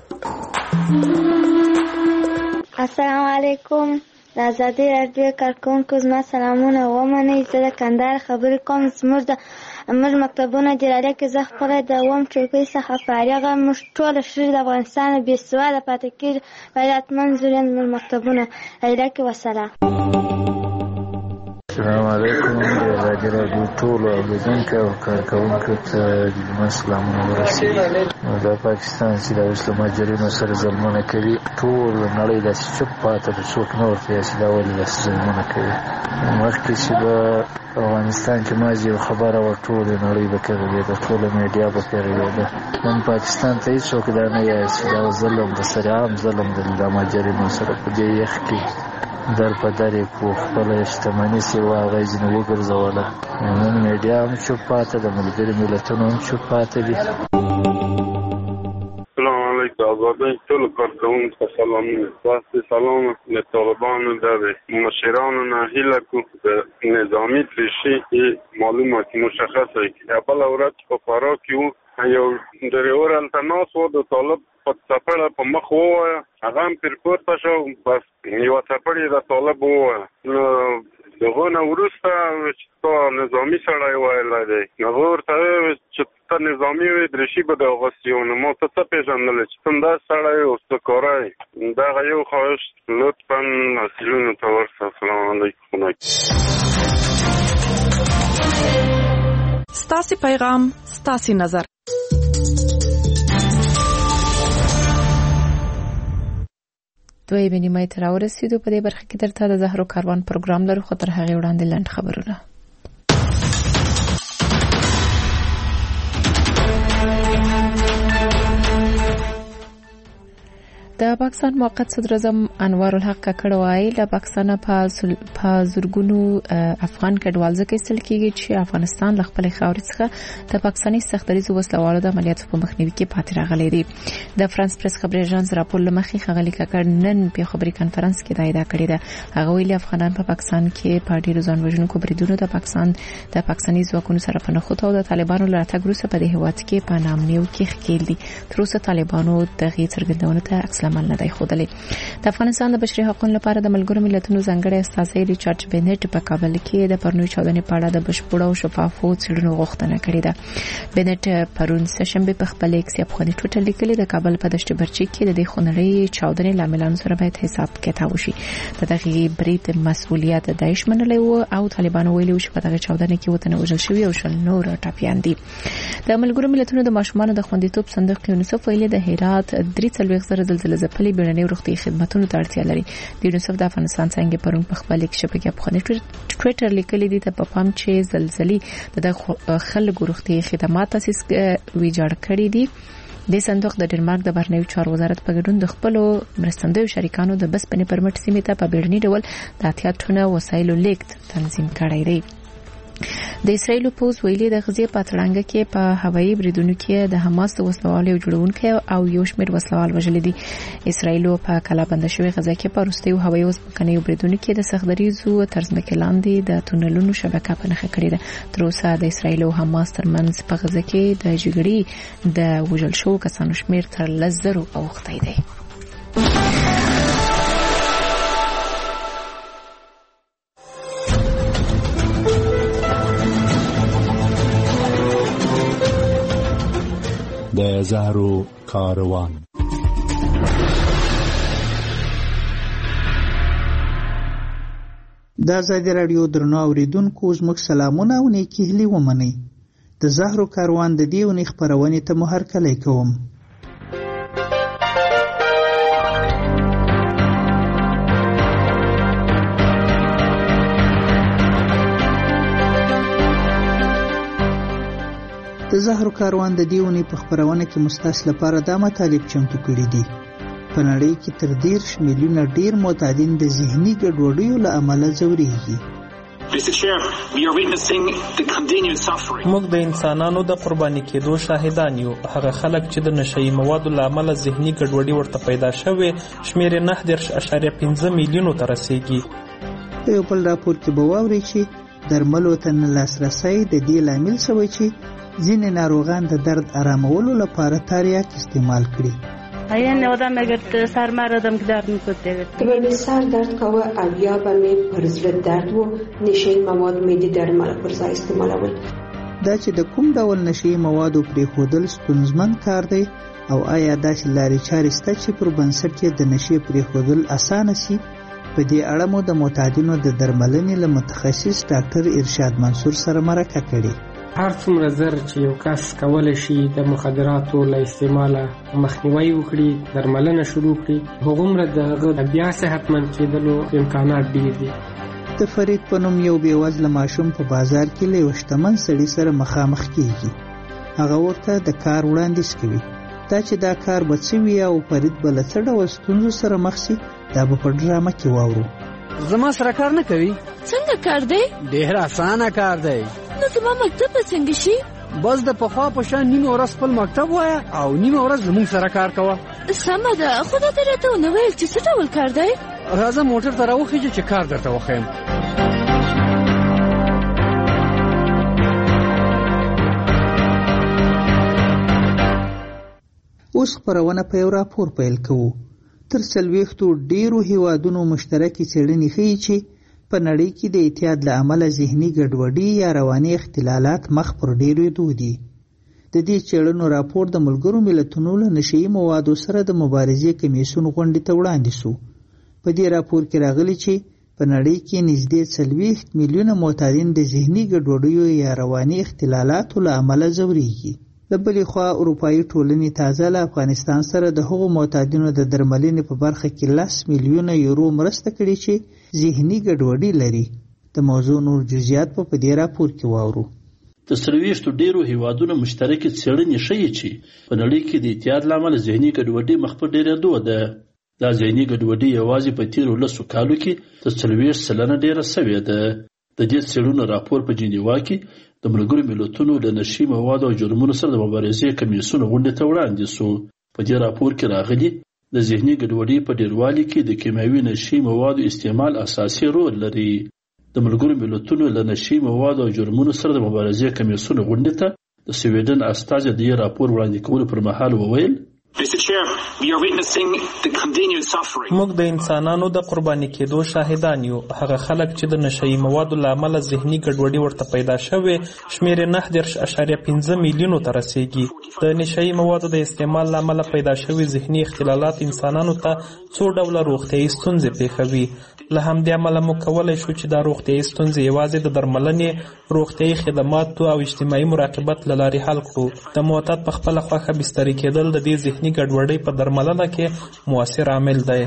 السلام علیکم. د ازادي راډیو کارکونکو زما سلامونه ومنئ. زه د کندهار خبرې کوم. زموږ مکتبونه جلاله کې زه خپله د 2 چوکۍ څخه فارغه. موږ ټوله ښځې د افغانستان بې سواده پاتې کېږي. غیرتمند زوریان زموږ مکتبونه ایله کې. وسلام. السلام علیکم. د ازادي راډیو ټولو اورېدونکو او کارکوونکو ته زما سلامونه ورسوي. دا پاکستان چې د اوس له مهاجرینو سره ظلمونه کوي، ټول نړۍ داسې چوپ پاتې ده، څوک نه ورته چې دا ولې داسې ظلمونه کوي. مخکې چې به افغانستان کې مازې یو خبره وه، ټولې نړۍ به کرېده، ټوله میډیا به کرېده. نن پاکستان ته هېڅوک دا نه یایي چې دا ظلم د سره عام ظلم دی د مهاجرینو سره په دې یخ کې. در په در یې کو خپله شتمني سیوا هغه ځینې وګرځوله. نن میډیا هم چوپ پاتې ده، ملګري ملتونه هم چوپ پاتې دي. سلام علیکم آزادۍ ټولو کارکوونکو ته سلامونه. واسطې سلام له طالبانو د مشرانو نه هیله کو د نظامي تریشي معلومه چې مشخصه وي. بله ورځ په فراه کې وو، یو ډریور هلته ناست و، د طالب په څپړه په مخ ووایه، هغه هم پرې پورته شو، بس یوه څپړه یې د طالب ووایه. نو دغه نه وروسته چې تا نظامي سړی ویلی دی، هغه ورته وویل چې ته نظامي وې دریشي به دې اغوستې وو. نو ما ته څه پېژندلی چې ته همداسې سړی یې اوس ته کاری یې. دغه یو خواهش لطفا مسؤلینو ته ورسه. السلام علیکم. ستاسې پیغام ستاسې نظر. دوی نیمه ته راورسېدو. په دې برخه کې درته د زهرو کاروان پروګرام لرو، خو تر هغې وړاندې لنډ خبرونه. د پاکستان موقت صدر اعظم انوار الحق ککړ وایي له پاکستانه په زورګونو افغان کډوال ځکه ایستل کېږي چې افغانستان له خپلې خاورې څخه د پاکستاني سختدریزو وسلوالو د عملیاتو په مخنیوي کې پاتې راغلی دی. د فرانس پریس خبري اژانس راپور له مخې ښاغلي ککړ نن په خبري کانفرنس کې دا ادعا کړې ده. هغه ویلي افغانان په پاکستان کې په ډیرو ځان وژونکو بریدونو د پاکستاني ځواکونو سره په نښتو او د طالبانو له راتګ وروسته په دې هېواد کې په نامنیو کې ښکېل دي. تر اوسه طالبانو دغې څرګندونو ته عکس العمل نه دی ښودلی. د افغانستان د بشري حقوقو لپاره د ملګرو ملتونو ځانګړی استازی ریچارډ بینټ په کابل کې د پرونی چاودنې په اړه د بشپړو او شفافو څېړنو غوښتنه کړې ده. بینټ پرون سهشنبه په خپل ایکس افغاني ټویټر لیکلي د کابل په دشت برچي کې د دې خونړۍ چاودنې لاملانو سره باید حساب کتاب وشي. د دغې برید مسؤلیت داعش منلی و او طالبانو ویلي و چې په دغه چاودنه کې وطن وژل شوي او شل نور ټپیان دي. د ملګرو ملتونو د ماشومانو د خوندیتوب صندوق یونیسف ویلي د هرات 340 زلزلې ځپلي بیړني روغتي خدماتو ته اړتیا لري. د یونیسف د افغانستان څنګه پرون په خپل کې شبکې په خپل ټویټر لیکلي دي ته په پام چې زلزلې د خلکو روغتي خدمات تاسیس ویجاړ کړي دي. د صندوق د ډنمارک د بهرنیو چارو وزارت په ګډون د خپل مرستندوی شریکانو د بسپنې پرمټ سیمې ته په بیړني ډول د اتیا ټنه وسایلو لیږد تنظیم کړی دی. د اسرایل پوز ویلي د غزې په تړانګه کې په هوایي بریدونو کې د حماس د وسلوالو جوړونکو او یو شمېر وسلوال وژل دي. اسرایل په کلابند شوی غزا کې په وروستیو هوایي وسپنې بریدونو کې د سختدریزو ترڅمکه لاندې د تونلونو شبکه په نښه کړې ده. تر اوسه د اسرایل او حماس ترمنځ په غزا کې د جګړې د وژل شوو کسانو شمېر تر 100,000 اوښتی دی. د زهرو کاروان. د ازادي راډیو درنو اوریدونکو زموږ سلامونه او نیکی هیلې ومنئ. د زهرو کاروان د دې اونۍ خپرونې ته مو هرکلی کوم. د زهرو کاروان د دې اونۍ په خپرونه کې مستاس لپاره دا مطالب چمتو کړي دي. په نړۍ کې تر 13 میلیونه ډیر معتادین د ذهني ګډوډیو له امله ځورېږي. موږ د انسانانو د قرباني کېدو شاهدان یو. هغه خلک چې د نشهیي موادو له امله ذهني ګډوډي ورته پیدا شوې شمېر 9.5 میلیونو ته رسیږي. په یو بل راپور کې به واورئ چې درملو ته نه لاسرسی د دې لامل شوی چې ځینې ناروغان د درد آرامولو لپاره تریاک استعمال کړي. این آدم اگر سر مردم که درد میکنه که به سر درد کوا او یا به می پرزر درد و نشه مواد میدی درمل پرځای استعمالول. دا چې د کوم ډول نشي موادو پرېښودل ستونزمن کار دی او آیا داسې لارې چارې شته چې پر بنسټ یې د نشي پرېښودل اسانه شي؟ په دې اړه مو د معتادینو د درملنې له متخصص ډاکټر ارشاد منصور سره مرکه کړې. هر څومره زر چې یو کس کولی شي د مخدراتو له استعماله مخنیوي وکړي، درملنه شروع کړي، هغومره د هغه بیا صحتمند کېدلو امکانات ډېر دي. د فرید په نوم یو بېوزله ماشوم په بازار کې له یو شتمن سړي سره مخامخ کېږي. هغه ورته د کار وړاندیز کوي. دا چې دا کار به څه وي او فرید به له څه ډول ستونزو سره مخ شي دا به په ډرامه کې واورو. زما سره کار نه کوي. څنګه کار دی؟ ډېر اسانه کار دی. نو زما مکتب به څنګه شي؟ بس د پخوا په شان نیمه ورځ خپل مکتب وایه او نیمه ورځ زموږ سره کار کوه. سمه ده، خو دا ته راته ونه ویل چې څه ډول کار دی؟ راځه موټر ته راوخیږه چې کار درته وښیم. اوس خپرونه په یو راپور پیل کوو. تر 40 ډیرو هیوادونو مشترکې څېړنې ښیي چې په نړۍ کې د اعتیاد له امله ذهني ګډوډي یا رواني اختلالات مخ پر ډیرېدو دي. د دې څېړنو راپور د ملګرو ملتونو له نشهیي موادو سره د مبارزې کمیسیون غونډې ته وړاندې شو. په دې راپور کې راغلي چې په نړۍ کې نږدې 40 میلیونه معتادین د ذهني ګډوډیو یا رواني اختلالاتو له امله ځورېږي. د بلې خوا اروپایي ټولنې تازه له افغانستان سره د هغو معتادینو د درملنې په برخه کې 10 میلیونه یورو مرسته کړې چې ذهني ګډوډي لري. د موضوع نور جزئیات په دې راپور کې واورو. د 40 ډیرو هیوادونو مشترکې څېړنې ښیي چې په نړۍ کې د اعتیاد له امله ذهني ګډوډي مخ په ډېرېدو ده. دا ذهني ګډوډي یوازې په تیرو 10 کالو کې تر 40% ډېره شوې ده. د دې څېړنو راپور په جنیوا کې د ملګرو ملتونو د نشي موادو او جرمونو سره د مبارزې کمیسیون غونډې ته وړاندې شو. په دې راپور کې راغلي د ذهني ګډوډۍ په ډیروالي کې د کیمیاوي نشي موادو استعمال اساسي رول لري. د ملګرو ملتونو له نشي موادو او جرمونو سره د مبارزې کمیسیون غونډې ته د سویډن استازي د راپور وړاندې کولو پر مهال وویل: موږ د انسانانو د قرباني کېدو شاهدان یو. هغه خلک چې د نشهیي موادو له امله ذهني ګډوډي ورته پیدا شوې شمېر 9.5 میلیونو ته رسیږي. د نشهیي موادو د استعمال له امله پیدا شوي ذهني اختلالات انسانانو ته څو ډوله روغتیايي ستونزې پېښوي. له همدې امله موږ کولی شو چې دا روغتیايي ستونزې یوازې د درملنې، روغتیايي خدماتو او اجتماعي مراقبت له لارې حل کړو. د معتاد په خپله خوښه بستري کېدل د دې ذهني ګډوډۍ په درملنه کې مؤثر عامل دی.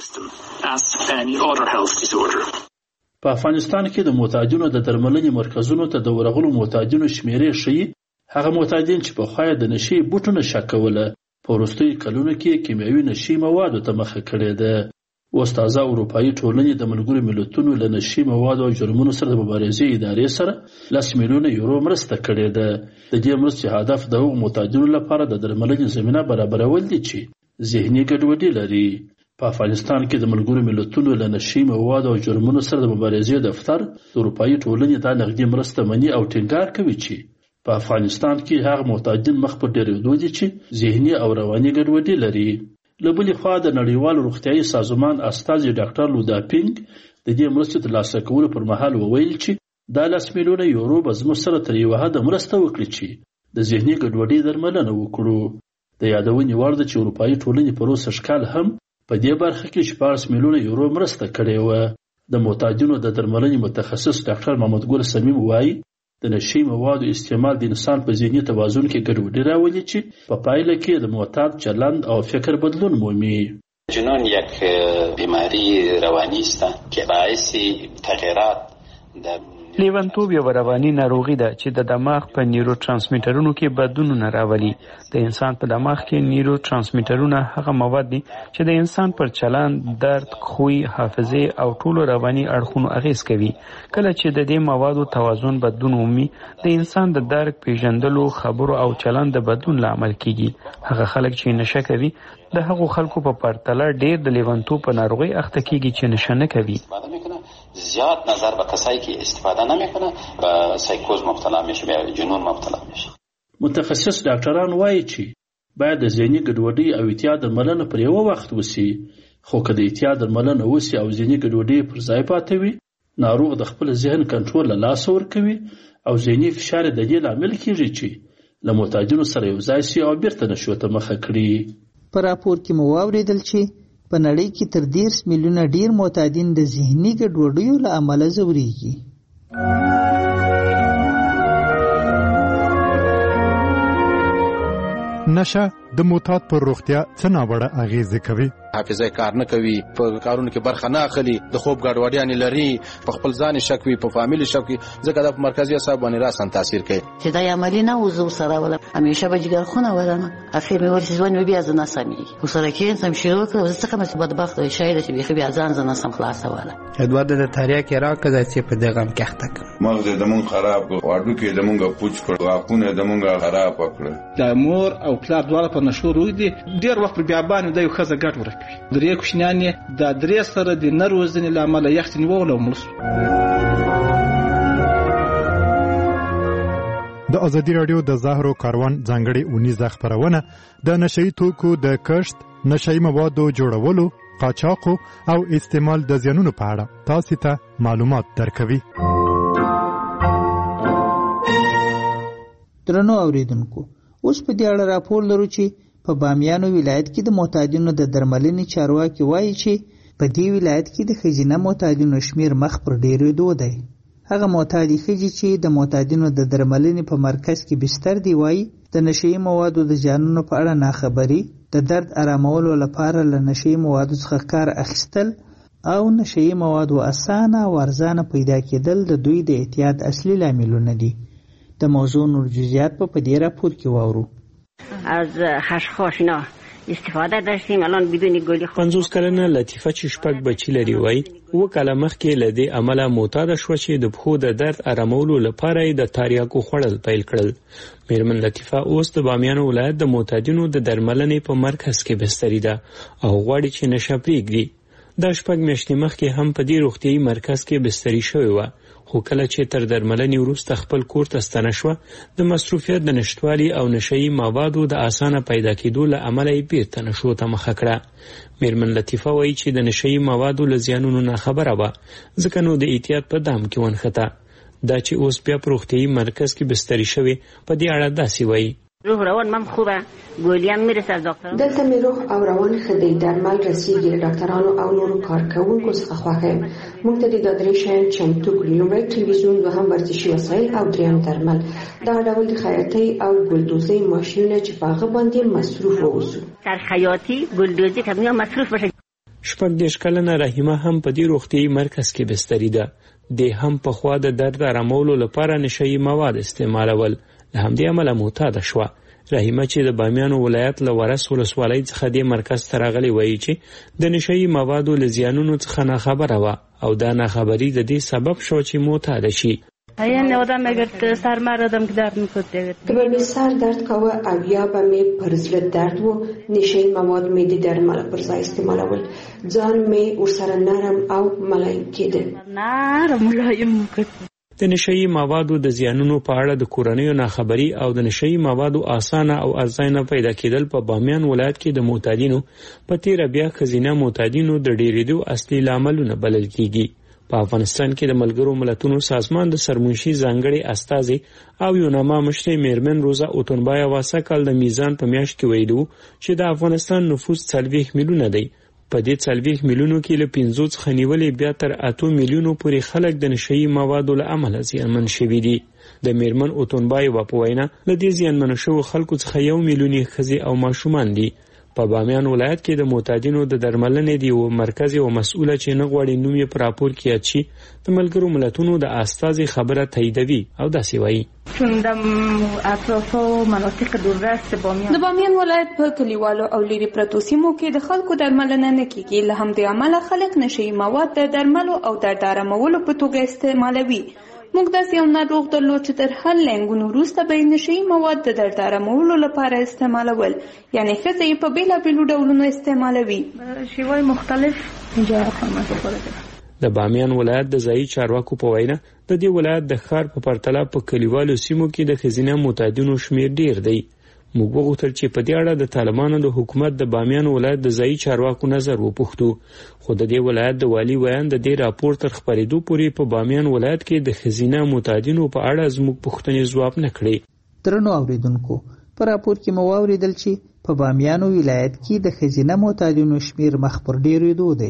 په افغانستان کې د معتادینو د درملنې مرکزونو ته د ورغلو معتادینو شمیرې ښیي هغه معتادین چې پخوا د نشي بوټو نشه کوله په وروستیو کلونو کې کیمیاوي نشي موادو ته مخه کړې ده. اوس تازه اروپایي ټولنې د ملګرو ملتونو له نشي موادو او جرمونو سره د مبارزې ادارې سره 10 میلیونه یورو مرسته کړې ده. د دې مرستې هدف د هغو معتادینو لپاره د درملنې زمینه برابرول دي چې ذهني ګډوډي لري. په افغانستان کې د ملګرو ملتونو له نشي موادو او جرمونو سره د مبارزې دفتر د اروپایي ټولنې دا نغدي مرسته مني او ټینګار کوي چې په افغانستان کې هغه معتادین مخ په ډېرېدو دي چې ذهني او رواني ګډوډي لري. له بلې خوا د نړیوال روغتیايي سازمان استازي ډاکټر لوداپینګ د دې مرستې ترلاسه کولو پر مهال وویل چې دا 10 میلیونه یورو به زموږ سره تر یوه حده مرسته وکړي چې د ذهني ګډوډۍ درملنه وکړو. د یادونې وړ ده چې اروپایي ټولنې په روسه ښکال هم په دې برخه کې 14 میلیونه یورو مرسته کړې وه. د معتادینو د درملنې متخصص ډاکټر محمد ګل صمیم وایي د نشي موادو استعمال د انسان په ذهني توازن کې ګډوډي راولي چې په پایله کې د معتاد چلند او فکر بدلون مومي. جنون یک بیماری روانی است که باعث تغییرات در لیونتوب یو رواني ناروغي ده چې د دماغ په نیورو ترانسمیټرونو کې بدلونونه راولي. د انسان په دماغ کې نیورو ترانسمیټرونه هغه مواد دي چې د انسان پر چلند، درد، خوی، حافظه او ټولو رواني اړخونو اغیز کوي. کله چې د دې موادو توازن بدلون ومي، د انسان د درک، پیژندلو، خبرو او چلند د بدلون لامل کیږي. هغه خلک چې نشه کوي د هغو خلکو په پرتله ډیر د لیونتوب په ناروغي اخته کیږي چې نشه نه کوي. زیاد نظر به کسایی که استفاده نمیکنه به سایکوز مبتلا میشه، به جنون مبتلا میشه. متخصص ډاکټران وایي چې باید د ذهني ګډوډۍ او اعتیاد درملنه پر یو وخت وسی، خو که د اعتیاد درملنه وسی او ذهني ګډوډۍ پر ځای پاتې وي، ناروغ د خپل ذهن کنټرول له لاسه ورکوي او ذهني فشار د دې لامل کیږي چې له معتادینو سره یو ځای شي او بیرته نشو ته مخه کړي. په راپور کې مو واوریدل چې په نړۍ کې تر 10 میلیونه ډیر معتادین د ذهني ګډوډیو له امله ځورېږي. نشه د معتاد پر روغتیا څه ناوړه اغیزې کوي؟ حافظه کار نه کوي، په کارونو کې برخه نه اخلي، د خوب ګډوډیانې لري، په خپل ځان شک وي، په فامیل شک وي، ځکه د مرکزی اعصاب باندې راسن تاثیر کوي. چې دا عملی نه وزو سره ولا همیشه به جګر خونه ورنه اخر مې ورسې ځوان بیا ځنه سمي وسره کې سم شروع کړو، زه څنګه مې بدبخت وي شاید چې بیا ځان ځنه سم خلاص ولا ادوار د تاریخ کې راکړه چې په دغه غم کې اخته مغز د مون خراب کړ، واډو کې د مونږه پوچ کړ، واپونه د مونږه خراب کړ. د مور او پلار دواړه په نشو روي دي، ډیر وخت بیا باندې د یو خزه ګټ ورکوي. درې کوشنیان د درې سره د نروزنې لامل یخت نیول او ملس. د ازادي رادیو د زهرو کاروان ځانګړي اونیزه خبرونه د نشئی توکو د کښت، نشئی موادو جوړولو، قاچاق او استعمال د زیانونو په اړه تاسو ته معلومات درکوي. درنو اوریدونکو، اوس په دې اړه راپور لرو چې په بامیانو ولایت کې د معتادینو د درملنې چارواکي وایي چې په دې ولایت کې د ښځینه معتادینو شمیر مخ پر ډېرېدو دی. هغه معتادي ښځې چې د معتادینو د درملنې په مرکز کې بستر دی وایي د نشئی موادو د زیانونو په اړه ناخبري، د درد آرامولو لپاره له نشئی موادو څخه کار اخیستل او نشئی موادو اسانه او ارزانه پیدا کېدل د دوی د اعتیاد اصلي لاملونه دي. د موضوع نور جزئیات په دې راپور کې واورو. از خشخاشنا استفاده داشتیم، الان بدون گلی 50 کلنه لطیفه چې شپږ بچی لري وای و کله مخکې له دې عمله معتاد شو چې د پښو د درد آرامولو لپاره د تاریاکو خوړل پیل کړل. میرمن لطیفه اوس د بامیان ولایت د معتادینو د درملنې په مرکز کې بستری ده او غواړي چې نشه پرېږدي. دا شپږ میاشتې مخکې هم په دې روغتیايي مرکز کې بستری شوې وه، خو کله چې تر درملنې وروسته خپل کور ته ستنه شوه، د مصروفیت د نشتوالي او نشئی موادو د اسانه پیدا کېدو له امله یې بیرته نشو ته مخه کړه. میرمن لطیفه وایي چې د نشئی موادو له زیانونو نه خبره وه، ځکه نو د احتیاط په دام کې ونښته. دا چې اوس بیا په روغتیايي مرکز کې بستری شوې، په دې اړه داسې وایي: روح روان من خوبه، گولیم میرسه از دکتران. دلته می روح او روان خدای درمل رسیږي له ډاکټرانو او نورو کارکوونکو څخه خوښه. موږ ته د درې شیان چمتو کړي: لومړی تلویزیون، دوهم ورزشي وسایل او دریم درمل. دا ډول د خیاطۍ او ګلدوزۍ ماشینونه چې په هغه باندې مصروف اوسو. در خیاطۍ ګلدوزي کمیه مصروف بشه. شپږ دېرش کلنه رحیمه هم په دې روغتیايي مرکز کې بستری ده. د هم په خوا د درد آرامولو لپاره نشئی مواد استعمالول، له همدې امله معتاده شوه. رحیمه چې د بامیانو ولایت له ورس ولسوالۍ څخه دې مرکز ته راغلې وایي چې د نشئی موادو له زیانونو څخه ناخبره وه او دا ناخبري د دې سبب شو چې معتاده شي. این آدم اگر سر مردم که درد میکرد که به سر درد کاوه او یا به می پر زړه درد و نشئی مواد می د درمل پر ځای استعمالول، ځان می ورسره نرم او ملایم کېده. نرم ملایم کېده. د نشئی موادو د زیانونو په اړه د کورنیو ناخبري او د نشئی موادو اسانه او ارزانه پیدا کېدل په بامیان ولایت کې د معتادینو په تیره بیا ښځینه معتادینو د ډېرېدو اصلي لاملونه بلل کېږي. په افغانستان کې د ملګرو ملتونو سازمان د سرمنشي ځانګړي استازي او یوناما مشرې میرمن روزا اوتونبایا واسه کال د میزان په میاشت کې ویلو چې د افغانستان نفوس 40 میلیونه دی. په دې 40 میلیونو کې له 50 څخه نیولې بیا تر 8 میلیونو پورې خلک د نشئی موادو له امله زیانمن شوي دي. د میرمن اوتونبای په وینا له دې زیانمن شوو خلکو څخه 1 میلیون ښځې او ماشومان دي. په بامیان ولایت کې د معتادینو د درملنې دی او مرکز او مسؤله چې نه غواړي نوم یې په راپور کې یاد شي، د ملګرو ملتونو د استازي خبره تاییدوي او داسې وایي: د بامیان ولایت په کلیوالو او لرې پرتو سیمو کې د خلکو درملنه نه کیږي، له همدې امله خلک نشئی مواد د درملو او درد آرامولو په توګه استعمالوي. موږ داسې یو ناروغ درلود چې تر هر لنګونو وروسته به یې نشئی مواد د درد آرامولو لپاره استعمالول، یعنې ښځه یې په بېلابېلو ډولونو استعمالوي. شیوای مختلف د بامیان ولایت د ځایي چارواکو په وینا د دې ولایت د ښار په پرتله په کلیوالو سیمو کې د ښځینه معتادینو شمیر ډیر دی. موږ وغوښتل چې په دې اړه د طالبانو د حکومت د بامیان ولایت د ځایي چارواکو نظر وپوښتو، خو د دې ولایت د والي ویان د دې راپور تر خپرېدو پورې په بامیان ولایت کې د ښځینه معتادینو په اړه زموږ پوښتنې ځواب نه کړې. درنو اوریدونکو، په راپور کې مو واورېدل چې په بامیانو ولایت کې د ښځینه معتادینو شمیر مخ پر ډېرېدو دی.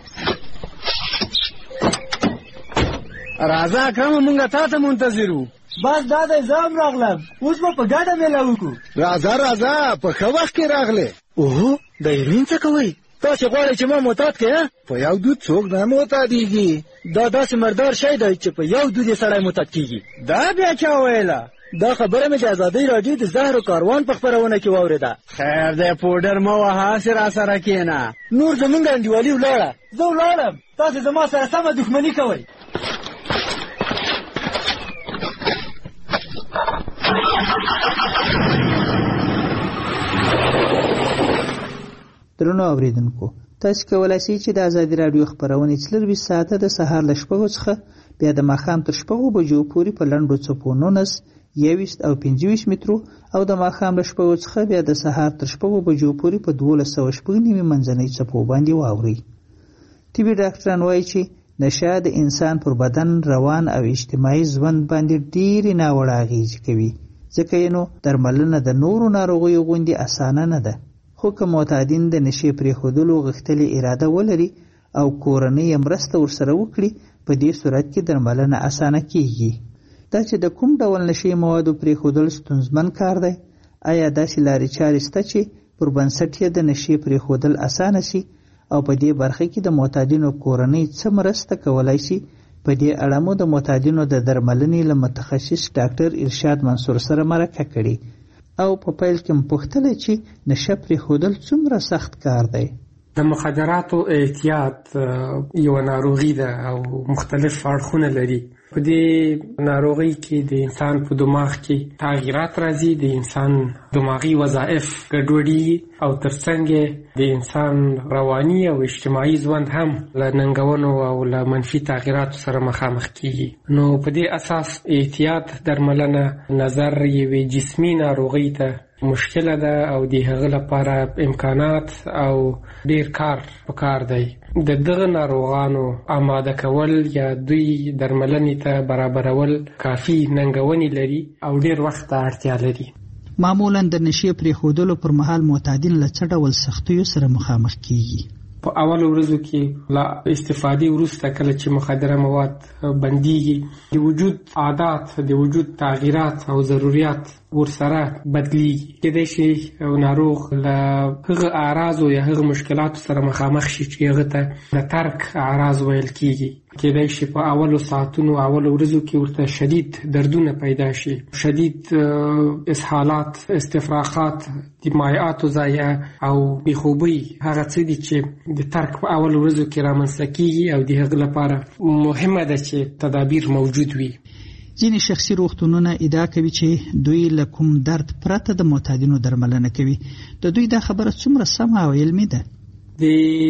راځه اکرم، مونږه تا ته منتظر وو. بس دا دی زه هم راغلم اوس به په ګډه میله وکړو. راځه په ښه وخت کې راغلې. اوهو د هیروین څه کوئ؟ تاسې غواړئ چې ما معتاد کړې؟ په یو دود څوک نه معتادېږي. دا داسې مردار شی دی چې په یو دود یې سړی معتاد کېږي. دا بیا چا ویله؟ دا خبره مې د ازادۍ راډیو د زهرو کاروان په خپرونه کې واورېده. خیر دی پوډر مه وهه، هسې راسره کښېنه. نور زمونږ انډیوالي ولاړه. زه ولاړم، تاسې زما سره سمه دښمني کوئ. درنو اوریدونکو، تاسو کولای شئ چې د ازادي راډیو خبرونه 24 ساعته د سهار له 6 څخه بیا د ماښام تر 6 بجو پورې په لنډو څپو 19 21 او 25 مترو او د ماښام له 6 څخه بیا د سهار تر 6 بجو پورې په 1290 منځنۍ څپو باندې واوري. طبي ډاکټران وایي چې نشه د انسان پر بدن، روان او اجتماعي ژوند باندې ډېرې ناوړه اغېزې کوي، ځکه یې نو درملنه د نورو ناروغیو غوندې اسانه نه ده. خو که معتادین د نشې پرېښودلو غښتلې اراده ولري او کورنۍ مرسته ورسره وکړي، په دې صورت کې درملنه اسانه کیږي. دا چې د کوم ډول نشې موادو پرېښودل ستونزمن کار دی، آیا داسې لارې چارې شته چې پر بنسټ یې د نشې پرېښودل اسانه شي او په دې برخه کې د معتادینو کورنۍ څه مرسته کولی شي؟ په دې اړه مو د معتادینو د درملنې له متخصص ډاکټر ارشاد منصور سره مرکه کړې او په پیل کې مپوښتله چې نشه پرېښودل څومره سخت کار دی. د مخدراتو اعتیاد یو ناروغي ده او مختلف اړخونه لري. په دې ناروغي کې د انسان په دماغ کې تغییرات راځي، د انسان دماغي وظایف ګډوډي او ترڅنګ د انسان رواني او اجتماعي ژوند هم له ننګونو او له منفي تغییراتو سره مخامخ کیږي. نو په دې اساس اعتیاد درملنه نظر یوې جسمي ناروغي ته مشکله ده او د هغه لپاره امکانات او ډیر کار پکار دی. د دغه ناروغانو آماده کول یا دوی درملنې ته برابرول کافي ننګونې لري او ډیر وخت ته اړتیا لري. معمولا د نشې پرېښودلو پر مهال معتادین له څه ډول سختیو سره مخامخ کیږي؟ په اولو ورځو کې له استفادې وروسته کله چې مخدره مواد بندیږي، د وجود عادات، د وجود تغییرات او ضرورت ورسره بدلیږي. کېدای شي ناروغ له هغه اعراضو یا هغه مشکلاتو سره مخامخ شي چې هغه ته د ترک اعراض ویل کیږي. کېدای شي په اولو ساعتونو اولو ورځو کې ورته شدید دردونه پیدا شي، شدید اسهالات، استفراغات، د مایعاتو ضایع او بېخوبۍ هغه څه دي چې د ترک په اولو ورځو کې رامنځته کیږي او د هغه لپاره مهمه ده چې تدابیر موجود وي. ځینې شخصي روغتونونه ادعا کوي چې دوی له کوم درد پرته د معتادینو درملنه کوي. د دوی دا خبره څومره سمه او علمي ده؟ د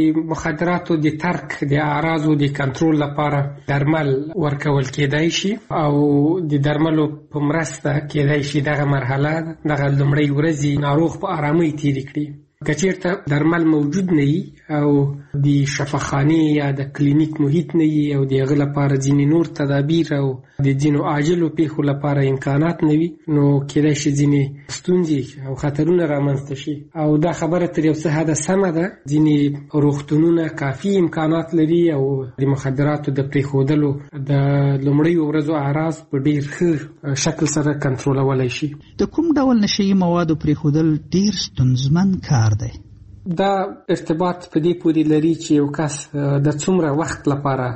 مخدراتو د ترک د اعراضو د کنټرول لپاره درمل ورکول کېدای شي او د درملو په مرسته کېدای شي دغه مرحله، دغه لومړۍ ورځې ناروغ په آرامۍ تېرې کړي. که چېرته درمل موجود نه وي او د شفاخانې یا د کلینیک محیط نه وي او د هغه لپاره ځینې نور تدابیر او د ځینو عاجلو پیښو لپاره امکانات نه وي، نو کېدای شي ځینې ستونزې او خطرونه رامنځته شي. او دا خبره تر یو څه حده سمه ده. ځینې روغتونونه کافي امکانات لري او د مخدراتو د پرېښودلو د لومړیو ورځو اعراض په ډېر ښه شکل سره کنټرولولی شي. د کوم ډول نشهیي موادو پرېښودل ډېر ستونزمن کار دی؟ دا ارتباط په دې پورې لري چې یو کس د څومره وخت لپاره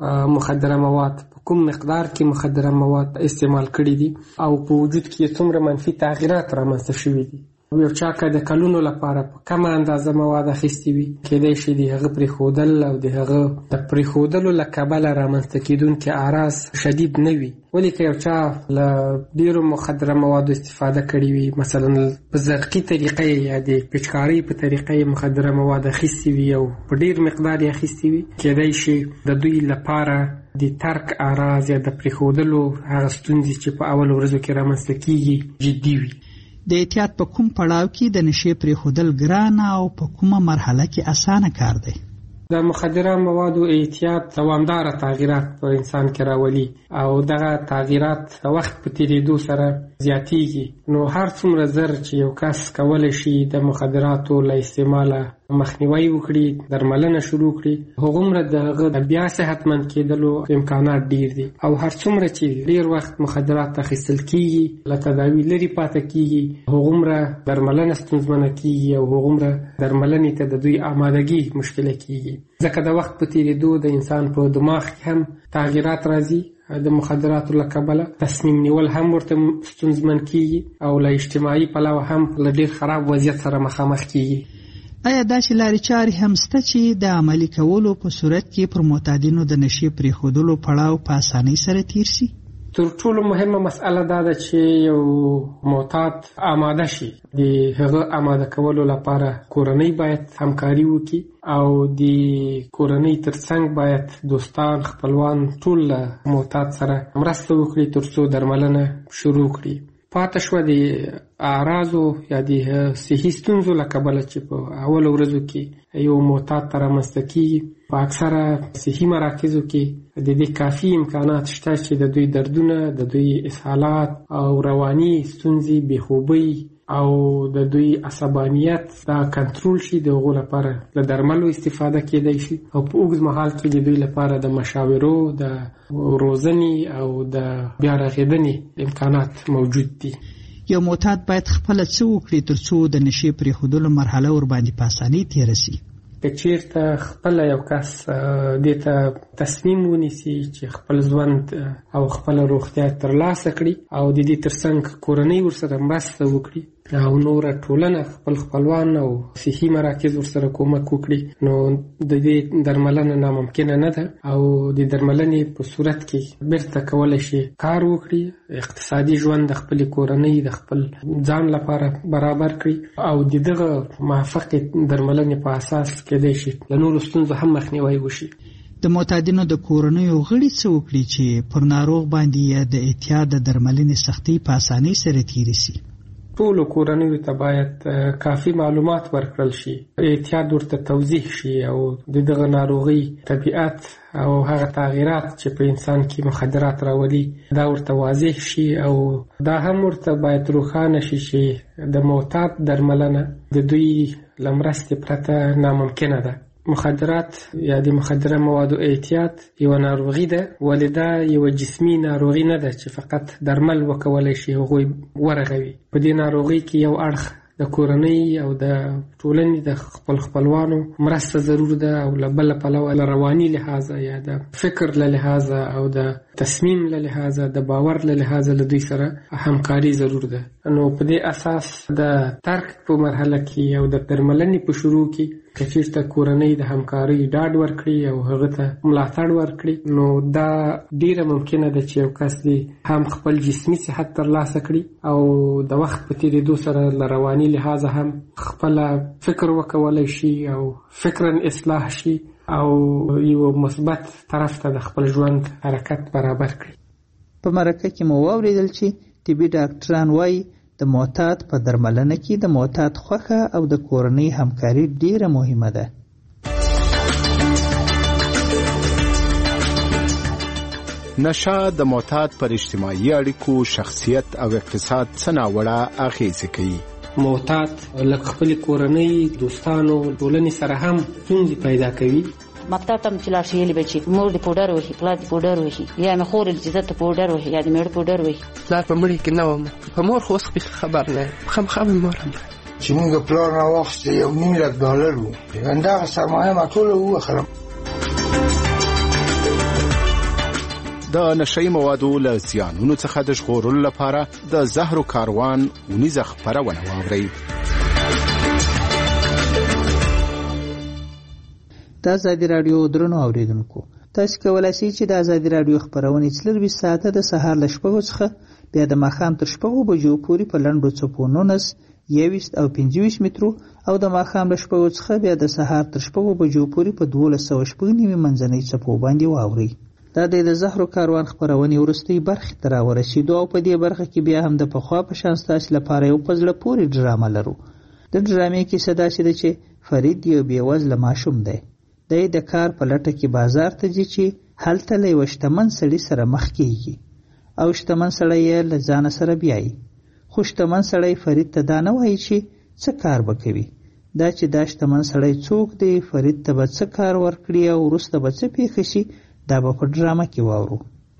مخدره مواد، په کوم مقدار کې مخدره مواد استعمال کړي دي او په وجود کې څومره منفي تغییرات رامنځته شوي دي. یو چا که د کلونو لپاره په کمه اندازه مواد اخیستي وي، کېدای شي د هغه پرېښودل او د هغه د پرېښودلو له کبله رامنځته کېدونکي اعراض شدید نه وي. ولې که یو چا له ډېرو مخدره موادو استفاده کړې وي، مثلا په زرقي طریقه یا د پچکارۍ په طریقه یې مخدره مواد اخیستي وي او په ډېر مقدار یې اخیستي وي، کېدای شي د دوی لپاره د ترک اعراض یا د پرېښودلو هغه ستونزې چې په اول ورځو کې رامنځته کېږي جدي وي. د احتیاط په کوم پړاو کې د نشې پرېښودل ګرانه او په کومه مرحله کې اسانه کار دی؟ د مخدره موادو احتیاط دوامداره تغییرات په انسان کې راولي او دغه تغییرات وخت په تیریدو سره زیاتیږي. نو هر څومره زر چې یو کس کولی شي د مخدراتو له استعماله مخنیوي وکړي، درملنه شروع کړي، هغومره د هغه بیا صحتمند کېدلو امکانات ډیر دي. او هر څومره چې ډیر وخت مخدرات اخیستل کیږي، له تداوي لرې پاتې کیږي، هغومره درملنه ستونزمنه کیږي او هغومره درملنې ته د دوی آمادګي مشکله کیږي. ځکه د وخت په تیریدو د انسان په دماغ کې هم تغییرات راځي، د مخدراتو له کبله تصمیم نیول هم ورته ستونزمن کیږي او له اجتماعي پلوه هم له ډیر خراب وضعیت سره مخامخ کیږي. آیا داسې لارې چارې هم شته چې د عملي کولو په صورت کې پر معتادینو د نشې پرېښودلو پړاو په اسانۍ سره تیر شي؟ تر ټولو مهمه مسئله دا ده چې یو معتاد آماده شي. د هغه آماده کولو لپاره کورنۍ باید همکاري وکړي او د کورنۍ ترڅنګ باید دوستان، خپلوان ټول له معتاد سره مرسته وکړي ترڅو درملنه شروع کړي. پاتې شوه د اعراضو یا د صحي ستونزو له کبله چې په اولو ورځو کې یو معتاد ته رامنځته کېږي، په اکثره صحي مراکزو کې د دې کافي امکانات شته چې د دوی دردونه، د دوی اسهالات او رواني ستونزې، بېخوبۍ او د دوی عصبانیت دا کنټرول شي. د هغو لپاره له درملو استفاده کېدای شي او په اوږد مهال کې د دوی لپاره د مشاورو، د روزنې او د بیا رغېدنې امکانات موجود دي. یو معتاد باید خپله څه وکړي ترڅو د نشې پرېښودلو مرحله ورباندې په اسانۍ تېره شي؟ که چیرته خپله یو کس دې ته تصمیم ونیسي چې خپل ژوند او خپله روغتیا ترلاسه کړي او د دې ترڅنګ کورنۍ ورسره مرسته وکړي او نوره ټولنه، خپل خپلوان او صحي مراکز ورسره کومک وکړي، نو د دې درملنه ناممکنه نه ده. او د درملنې په صورت کې بیرته کولی شي کار وکړي، اقتصادي ژوند د خپل کورنۍ، د خپل ځان لپاره برابر کړي او د دغه موافق درملنې په اساس کېدای شي له نورو ستونزو هم مخنیوی وشي. د معتادینو د کورنیو غړي څه وکړي چې پر ناروغ باندې د اعتیاد د درملنې سختۍ په اسانۍ سره تېرې شي؟ ټولو کورنیو ته باید کافي معلومات ورکړل شي، اعتیاد ورته توضیح شي او دغه ناروغي طبیعت او هغه تغییرات چې په انسان کې مخدرات راولي دا ورته واضح شي. او دا هم ورته باید روښانه شي چې د معتاد درملنه د دوی له مرستې پرته ناممکنه ده. مخدرات یا د مخدره موادو اعتیاد یو ناروغي ده، ولې دا یو جسمي ناروغي نه ده چې فقط درمل وکولای شي هغوی ورغوي. په دې ناروغي کې یو اړخ د کورنۍ او د ټولنې د خپلوانو مرسته ضرور ده او له بله پلوه له رواني لحاظه یا د فکر له لحاظه او د تصمیم له لحاظه، د باور له لحاظه له دوی سره همکاري ضرور ده. نو په دې اساس د ترک په مرحله کې او د درملنې په شروع کې که چېرته کورنۍ د همکارۍ ډاډ ورکړي او هغه ته ملاتړ ورکړي، نو دا ډیره ممکنه ده چې یو کس دې هم خپل جسمي صحت ترلاسه کړي او د وخت په تېرېدو سره له رواني لحاظه هم خپله فکر وکولی شي او فکرا اصلاح شي او یو مثبت طرف ته د خپل ژوند حرکت برابر کړي. په مرکه کې مو واورېدل چې طبي ډاکټران وایي د معتاد په درملنه کې د معتاد خوښه او د کورنۍ همکاري ډیره مهمه ده. نشه د معتاد پر اجتماعي اړیکو، شخصیت او اقتصاد څه ناوړه اغیزې کوي. معتاد لکه خپل کورنۍ، دوستانو، ټولنې سره هم ستونزې پیدا کوي. مکتب ته چې لاړ شي یې به چې مور دې پوډر وهي، پلار دې پوډر وهي، یا مې خور دې زه ته پوډر وهي یا دې مېړه پوډر وهي. پلار په مړي کې نه وم، په مور خو اوس خبر نه یم، خامخا مې مور هم چې موږ پلار راواخیسته $1,000,000 و، همدغه سرمایه ما ټوله ووخلم. د نشه‌یي موادو له زیانونو څخه د ژغورلو لپاره د زهرو کاروان اونیزه خپرونه واورئ. د ازادي راډیو درنو اوریدونکو، تاسو کولای شئ چې د ازادي راډیو خبرونه 24 ساعته د سهار له 6 څخه بیا د ماښام تر 6 بجو پورې په لنډو څپو 19، 21 او 25 مترو او د ماښام له 6 څخه بیا د سهار تر 6 بجو پورې په 1290 منځنۍ څپو باندې واورئ. دا د زهرو کاروان خبرونه ورستۍ برخه ته راورسېدو او په دې برخه کې بیا هم د پخوا په شان ستاسو لپاره یو په زړه پورې ډرامه لرو. د ډرامې کیسه داسې ده چې فرید یو بېوزله ماشوم دی. دی د کار په لټه کې بازار ته ځي چې هلته له یوه شتمن سړي سره مخ کېږي او شتمن سړی یې له ځانه سره بیایي. خو شتمن سړی فرید ته دا نه وایي چې څه کار به کوي. دا چې دا شتمن سړی څوک دی، فرید ته به څه کار ورکړي او وروسته به څه پېښه شي، دا به په ډرامه کې واورو.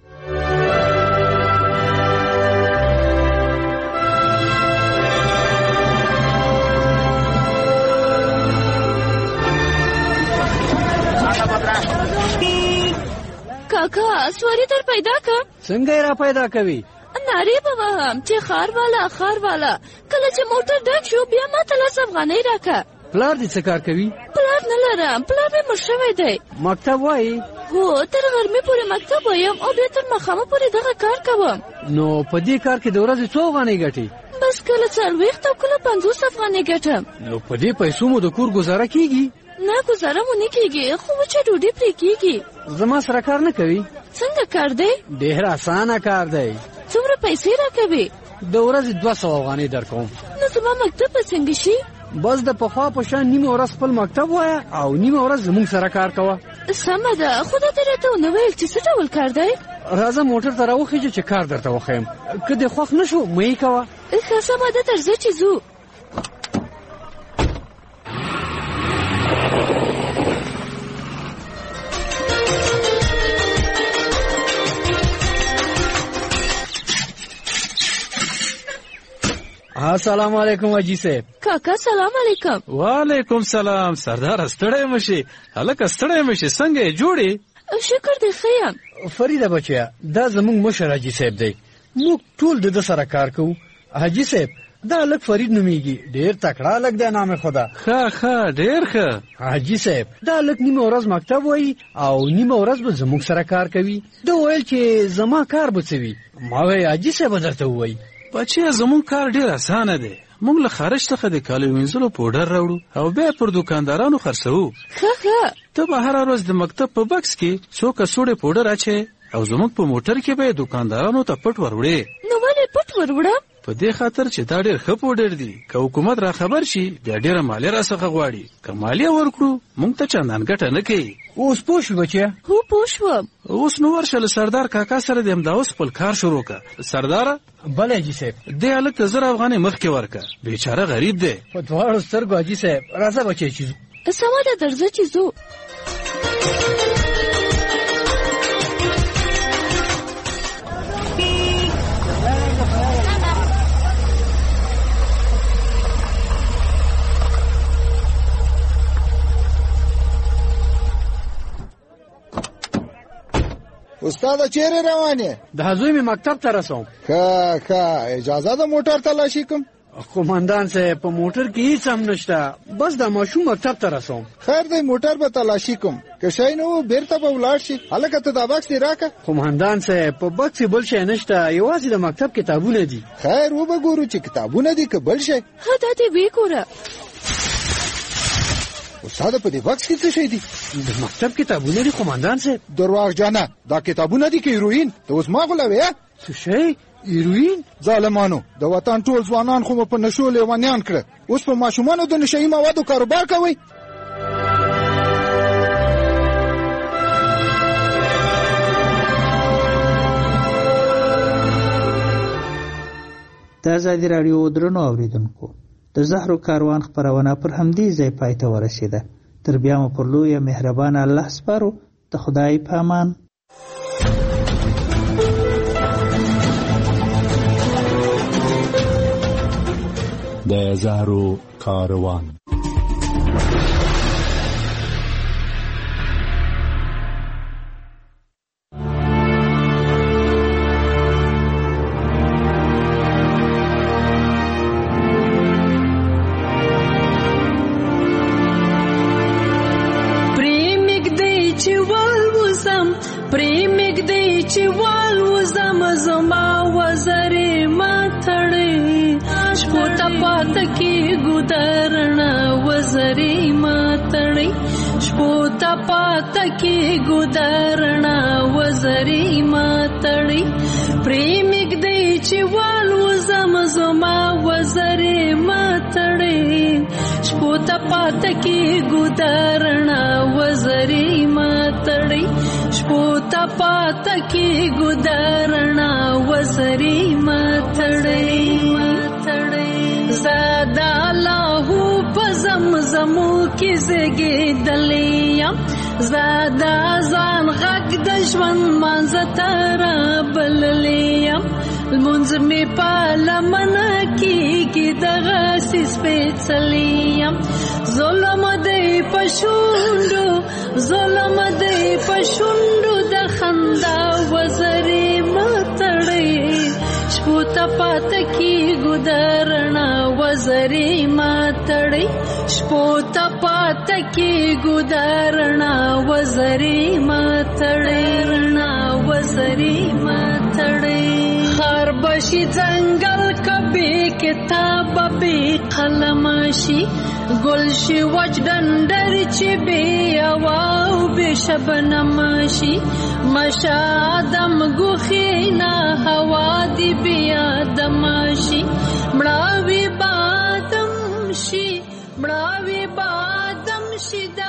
کاکا سواری در پیدا که؟ څنګه را پیدا کوي؟ ناری به وهم چې خار والا کله چې موټر ډک شو بیا ما ته 10 افغانۍ راکه. پلار دې څه کار کوي؟ پلار نه لرم، پلار مې مړ شوی دی. مکتب وایي؟ هو تر غرمې پورې مکتب وایم او بیا تر ماښامه پورې دغه کار کوم. نو په دې کار کې د ورځې څو افغانۍ ګټې؟ بس کله 40 او کله 50 افغانۍ ګټم. نو په دې پیسو مو د کور گزاره کیږي؟ نه گزاره مو نه کیږي، خو چې ډوډۍ پرې کیږي. زما سره کار نه کوي؟ څنګه کار دی؟ ډېر اسانه کار دی. څومره پیسې راکوي؟ د ورځې 200 افغانۍ درکوم. نو زما مکتب به څنګه شي؟ بس د پخوا په شان نیمه ورځ خپل مکتب وایه او نیمه ورځ زموږ سره کار کوه. سمه ده، خو دا دې راته ونه ویل چې څه ډول کار دی؟ راځه موټر ته راوخیږه چې کار درته وښیم، که دې خوښ نه شو مه یې کوه. ښه سمه ده، درځه چې ځو. السلام علیکم حاجی صاحب. کاکا سلام علیکم. وعلیکم سلام. سردار ستړی مشي؟ هلکه ستړی مشي، څنګه یې جوړې؟ شکر دې ښه یم. فریده بچیا، دا زموږ مشر حاجي صاحب دی، موږ ټول د ده سره کار کوو. حاجي صاحب دا هلک فرید نومیږي، ډېر تکړه هلک دی، نام خدا. ښه ډېر ښه. حاجي صاحب دا هلک نیمه ورځ مکتب وایي او نیمه ورځ به زموږ سره کار کوي. ده ویل چې زما کار به څه وي؟ ما وی حاجي صاحب به درته ووایي. بچیا زموږ کار ډېر اسانه دی، موږ له خارج څخه د کالو وینځلو پوډر راوړو او بیا پر دوکاندارانو خرڅوو. ښه ته به هره ورځ د مکتب په بکس کې څو کڅوړې پوډر اچې او زموږ په موټر کې به دوکاندارانو ته پټ وروړې. نو ولې پټ وروړم؟ په دې خاطر چې دا ډېر ښه پوډر دي، که حکومت را خبر شي بیا ډېره مالیه راڅخه غواړي، که مالیه ورکړو موږ ته چندان ګټه نه کوي. اوس پوه شو بچیا؟ هو پوه شوم. اوس نو ورشه له سردار کاکا سره د همدا اوس خپل کار شروع که. سرداره بله حاجي صاحب. دې هلک ته 1000 افغانۍ مخکې ورکه، بیچاره غریب دی. په دواړو سترګو حاجي صاحب. راځه بچی چې ځو. سمه ده، درځه چې ځو. استاد چیرې روانې؟ د زوی مې مکتب ته رسوم. ښه اجازه ده موټر تلاشي کوم؟ قومندان صاحب په موټر کې هیڅ هم نشته، بس د ماشوم مکتب ته رسوم. خیر دی موټر به تلاشي کوم، که شی نه و بیرته به ولاړ شي. هلکه ته دا بکس دې راکه. قومندان صاحب په بکس بل شی نشته، یوازې د مکتب کتابونه دي. خیر وبګورو چې کتابونه دي که بل شی. ښه دا دې وګوره. استاد په دې بکس کې څه شی دي؟ د مکتب کتابونه دي قومندان صاحب. درواغجنه، دا کتابونه دي که هیروین؟ ته اوس ما غولوې؟ څه شی؟ هیروین؟ ظالمانو، د وطن ټول ځوانان خو مو په نشو لیونیان کړه، اوس په ماشومانو د نشهیي موادو کاروبار کوئ. د ازادي راډیو درنو اوریدونکو، د زهرو کاروان خپرونه پر همدې ځای پای ته ورسېده. تر بیا مو پر لویه مهربانه الله سپارو. د خدای په امان. د زهرو کاروان. की गुदरना वजरी मातड़ी प्रेमिक दे चिवालू जमजमा वजरी मातड़ी शपोत पात की गुदरना वजरी मातड़ी शपोत पात की गुदरना वजरी मातड़ी زمو کې زګېدلیم زادا ځان غږ د ژوند منځ ته رابللیم لمونځ مې په لمنه کېږي دغسې سپېڅلیم ظلم دی په شونډو ظلم دی په شونډو د خندا وزرې مه تړئ شپو ته پاته کېږو د رڼا وزرې مه تړئ شپو ته پاته کېږو د رڼا وزرې مه تړئ رڼا وزرې مه تړئ خار بشي ځنګل که بې کتابه بې قلمه شي ګل شي وچ ډنډر چې بې هوا او بې شبنمه شي مشه آدم ګوښې نه هوا دې بې آدمه شي مړاوي به آدم شي مړاوي به آدم شي